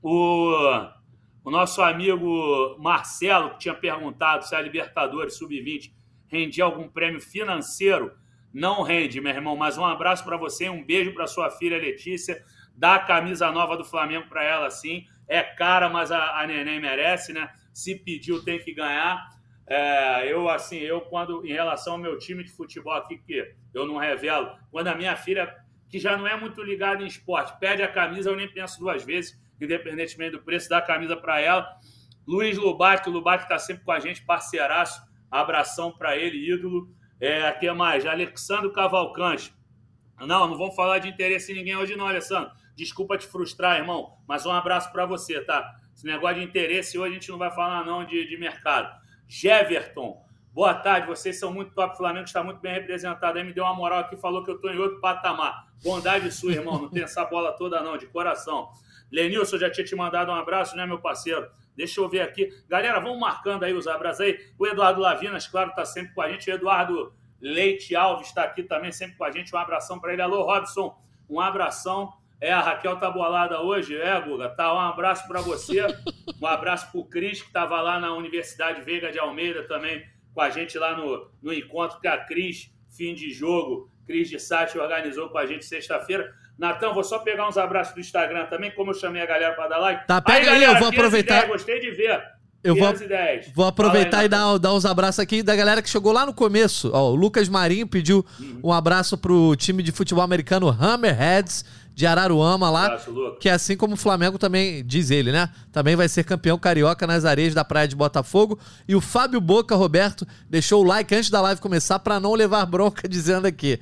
o nosso amigo Marcelo, que tinha perguntado se a Libertadores Sub-20 rendia algum prêmio financeiro. Não rende, meu irmão, mas um abraço para você, um beijo para sua filha Letícia. Dá a camisa nova do Flamengo para ela, sim. É cara, mas a neném merece, né? Se pediu, tem que ganhar. Quando, em relação ao meu time de futebol aqui, que eu não revelo, quando a minha filha, que já não é muito ligada em esporte, pede a camisa, eu nem penso duas vezes, independentemente do preço, dá a camisa para ela. Luiz Lubac, o Lubac está sempre com a gente, parceiraço, abração para ele, ídolo. Aqui mais, Alexandre Cavalcante. Não vamos falar de interesse em ninguém hoje não, Alessandro. Desculpa te frustrar, irmão, mas um abraço para você, tá? Esse negócio de interesse hoje a gente não vai falar não de mercado. Jeverton, boa tarde, vocês são muito top, o Flamengo está muito bem representado, aí me deu uma moral aqui, falou que eu estou em outro patamar. Bondade sua, irmão, não tem essa bola toda não, de coração. Lenilson, já tinha te mandado um abraço, né, meu parceiro? Deixa eu ver aqui. Galera, vamos marcando aí os abraços aí. O Eduardo Lavinas, claro, está sempre com a gente. O Eduardo Leite Alves está aqui também, sempre com a gente. Um abração para ele. Alô, Robson, um abração. A Raquel tá bolada hoje, Guga? Tá, um abraço para você. Um abraço pro Cris, que estava lá na Universidade Veiga de Almeida também, com a gente lá no encontro que a Cris, fim de jogo, Cris de Sati organizou com a gente sexta-feira. Natan, vou só pegar uns abraços do Instagram também, como eu chamei a galera para dar like. Tá, pega aí, galera, eu vou aproveitar. Ideias, gostei de ver. Vou aproveitar aí, e dar uns abraços aqui da galera que chegou lá no começo. Ó, o Lucas Marinho pediu um abraço pro time de futebol americano Hammerheads de Araruama lá, abraço, que assim como o Flamengo também, diz ele, né? Também vai ser campeão carioca nas areias da praia de Botafogo. E o Fábio Boca Roberto deixou o like antes da live começar para não levar bronca dizendo aqui.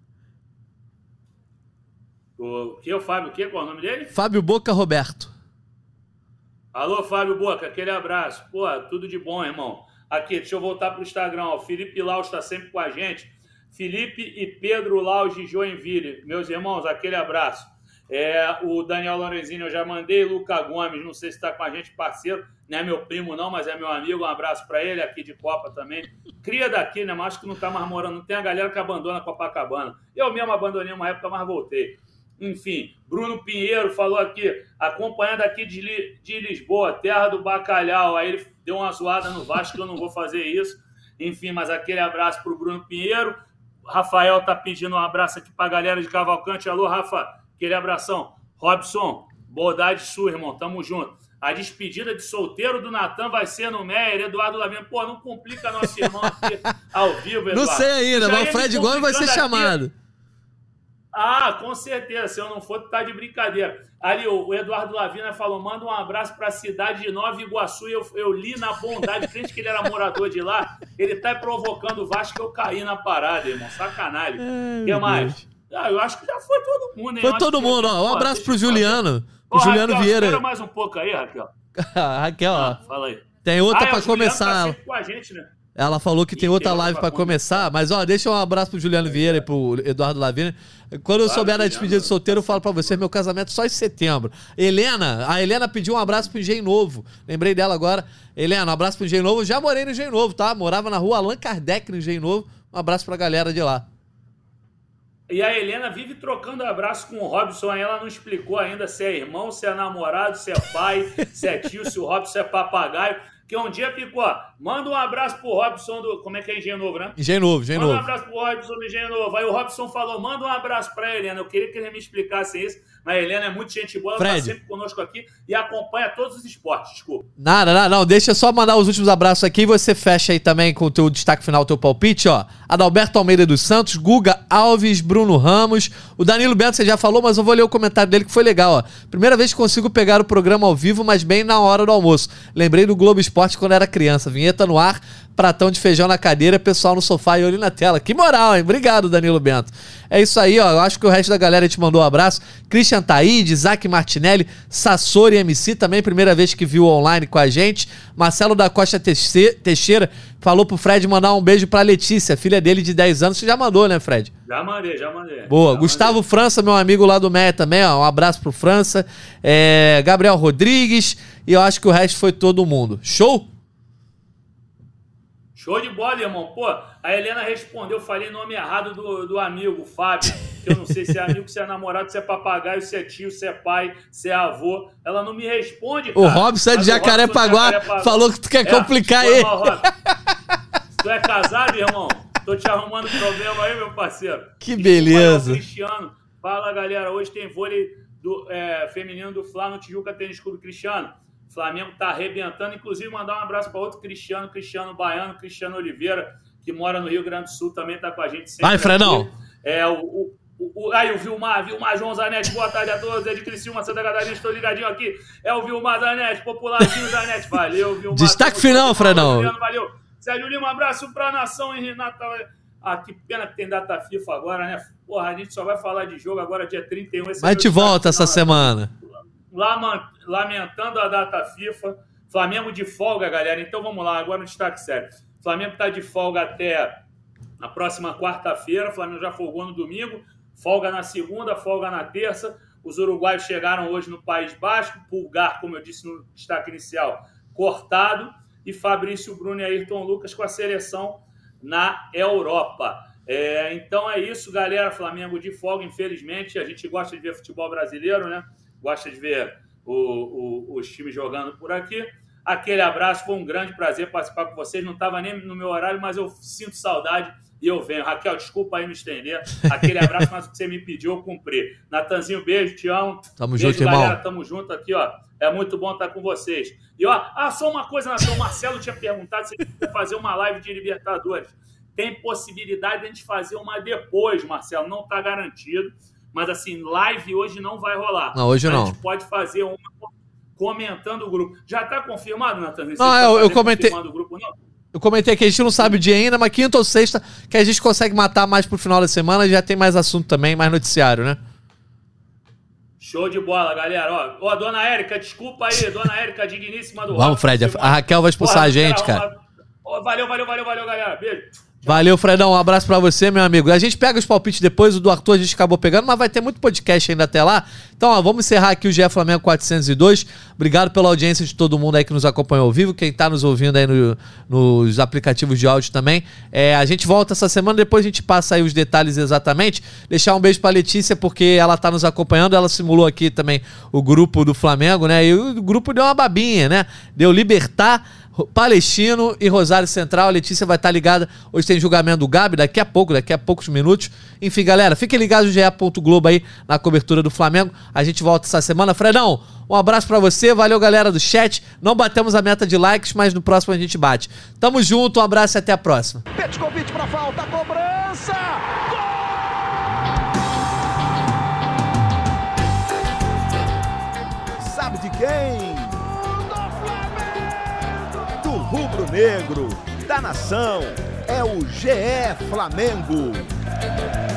O que? O Fábio o quê? Qual é o nome dele? Fábio Boca Roberto. Alô, Fábio Boca, aquele abraço. Pô, tudo de bom, irmão. Aqui, deixa eu voltar pro Instagram. Ó. O Felipe Laus está sempre com a gente. Felipe e Pedro Laus de Joinville. Meus irmãos, aquele abraço. O Daniel Lorenzini eu já mandei. Luca Gomes, não sei se está com a gente, parceiro. Não é meu primo não, mas é meu amigo. Um abraço para ele, aqui de Copa também. Cria daqui, né? Mas acho que não está mais morando. Não tem a galera que abandona Copacabana. Eu mesmo abandonei uma época, mas voltei. Enfim, Bruno Pinheiro falou aqui, acompanhando aqui de Lisboa, terra do bacalhau. Aí ele deu uma zoada no Vasco, que eu não vou fazer isso. Enfim, mas aquele abraço pro Bruno Pinheiro. Rafael tá pedindo um abraço aqui pra galera de Cavalcante. Alô, Rafa, aquele abração. Robson, bondade sua, irmão, tamo junto. A despedida de solteiro do Natan vai ser no Meyer, Eduardo Lavino. Pô, não complica nosso irmão aqui ao vivo, Eduardo. Não sei ainda, mas o Fred Gomes vai ser chamado. Ah, com certeza. Se eu não for, tu tá de brincadeira. Ali, o Eduardo Lavina falou, manda um abraço para a cidade de Nova Iguaçu. Eu li na bondade, crente que ele era morador de lá. Ele tá provocando o Vasco que eu caí na parada, irmão. Sacanagem. O que mais? Eu acho que já foi todo mundo, hein? Foi todo mundo, ó. Um abraço pro Juliano. Pro Juliano Raquel, Vieira. Espera mais um pouco aí, Raquel. Raquel, ó. Fala aí. Tem outra pra começar. Tá sempre com a gente, né? Ela falou que tem outra live pra começar, mas ó, deixa um abraço pro Juliano Vieira e pro Eduardo Lavina. Quando eu souber da despedida de solteiro, eu falo pra você, meu casamento só em setembro. A Helena pediu um abraço pro Engenho Novo. Lembrei dela agora. Helena, um abraço pro Engenho Novo. Já morei no Engenho Novo, tá? Morava na rua Allan Kardec, no Engenho Novo. Um abraço pra galera de lá. E a Helena vive trocando abraço com o Robson, aí ela não explicou ainda se é irmão, se é namorado, se é pai, se é tio, se o Robson é papagaio. Que um dia ficou, ó, manda um abraço pro Robson do... Como é que é Engenho Novo, né? Engenho Novo. Manda um abraço pro Robson do Engenho Novo. Aí o Robson falou, manda um abraço pra Helena. Eu queria que ele me explicasse isso, mas a Helena é muito gente boa, ela tá sempre conosco aqui e acompanha todos os esportes, desculpa. Não, deixa eu só mandar os últimos abraços aqui e você fecha aí também com o teu destaque final, o teu palpite, ó. Adalberto Almeida dos Santos, Guga Alves, Bruno Ramos, o Danilo Bento, você já falou, mas eu vou ler o comentário dele que foi legal, ó. Primeira vez que consigo pegar o programa ao vivo, mas bem na hora do almoço. Lembrei do Globo Esporte quando era criança. Vinheta no ar, pratão de feijão na cadeira, pessoal no sofá e olho na tela. Que moral, hein? Obrigado, Danilo Bento. É isso aí, ó. Eu acho que o resto da galera te mandou um abraço. Christian Taíde, Isaac Martinelli, Sassori MC, também primeira vez que viu online com a gente. Marcelo da Costa Teixeira falou pro Fred mandar um beijo pra Letícia, filha dele de 10 anos. Você já mandou, né, Fred? Já mandei. Boa. Gustavo França, meu amigo lá do Meia também, ó. Um abraço pro França. Gabriel Rodrigues. E eu acho que o resto foi todo mundo. Show? Show de bola, irmão. Pô, a Helena respondeu, falei nome errado do amigo, Fábio, que eu não sei se é amigo, se é namorado, se é papagaio, se é tio, se é pai, se é avô. Ela não me responde, cara. O Robson é de Jacarepaguá, falou que tu quer complicar ele. Tu é casado, irmão? Tô te arrumando problema aí, meu parceiro. Que beleza. Cristiano. Fala, galera, hoje tem vôlei feminino do Flá no Tijuca Tênis Clube. Cristiano, o Flamengo tá arrebentando, inclusive mandar um abraço para outro Cristiano Baiano, Cristiano Oliveira, que mora no Rio Grande do Sul, também tá com a gente sempre. Vai, Fredão! Aí o Vilmar João Zanetti, boa tarde a todos, é de Criciúma, Santa Catarina, estou ligadinho aqui, é o Vilmar Zanetti, popularzinho Zanetti, valeu, Vilmar. Destaque final, Fredão. Valeu. Sérgio Lima, um abraço pra nação e Renata. Que pena que tem data FIFA agora, né? Porra, a gente só vai falar de jogo agora dia 31. Mas a gente volta essa semana. Lamentando a data FIFA. Flamengo de folga, galera. Então vamos lá, agora no destaque sério. Flamengo tá de folga até a próxima quarta-feira. Flamengo já folgou no domingo. Folga na segunda, folga na terça. Os uruguaios chegaram hoje no País Basco. Pulgar, como eu disse no destaque inicial, cortado. E Fabrício Bruno e Ayrton Lucas com a seleção na Europa. Então é isso, galera. Flamengo de folga, infelizmente. A gente gosta de ver futebol brasileiro, né? Gosta de ver os times jogando por aqui. Aquele abraço, foi um grande prazer participar com vocês. Não estava nem no meu horário, mas eu sinto saudade e eu venho. Raquel, desculpa aí me estender. Aquele abraço, mas o que você me pediu, eu cumpri. Natanzinho, beijo, te amo. Tamo beijo, junto, galera. irmão. Tamo junto aqui, ó. É muito bom estar com vocês. E, ó, só uma coisa, Natan, o Marcelo tinha perguntado se a gente ia fazer uma live de Libertadores. Tem possibilidade de a gente fazer uma depois, Marcelo. Não está garantido. Mas, assim, live hoje não vai rolar. Não, hoje não. A gente pode fazer uma comentando o grupo. Já está confirmado, Natan? Não, eu comentei. O grupo, não? Eu comentei que a gente não sabe o dia ainda, mas quinta ou sexta que a gente consegue matar mais pro final da semana e já tem mais assunto também, mais noticiário, né? Show de bola, galera. Ó, dona Érica, desculpa aí, dona Érica, digníssima do Vamos, Fred, a Raquel vai expulsar a gente, cara. Valeu, galera. Beijo. Valeu, Fredão. Um abraço pra você, meu amigo. A gente pega os palpites depois, o do Arthur a gente acabou pegando, mas vai ter muito podcast ainda até lá. Então, ó, vamos encerrar aqui o GE Flamengo 402. Obrigado pela audiência de todo mundo aí que nos acompanhou ao vivo, quem tá nos ouvindo aí nos aplicativos de áudio também. A gente volta essa semana, depois a gente passa aí os detalhes exatamente. Deixar um beijo pra Letícia, porque ela tá nos acompanhando, ela simulou aqui também o grupo do Flamengo, né? E o grupo deu uma babinha, né? Deu Libertar, Palestino e Rosário Central. A Letícia vai estar ligada. Hoje tem julgamento do Gabi, daqui a poucos minutos. Enfim, galera, fiquem ligados no GE.globo aí na cobertura do Flamengo. A gente volta essa semana. Fredão, um abraço pra você. Valeu, galera do chat. Não batemos a meta de likes, mas no próximo a gente bate. Tamo junto, um abraço e até a próxima. Petkovic pra falta, cobrança! Gol! Sabe de quem? Rubro-negro, da nação, é o GE Flamengo.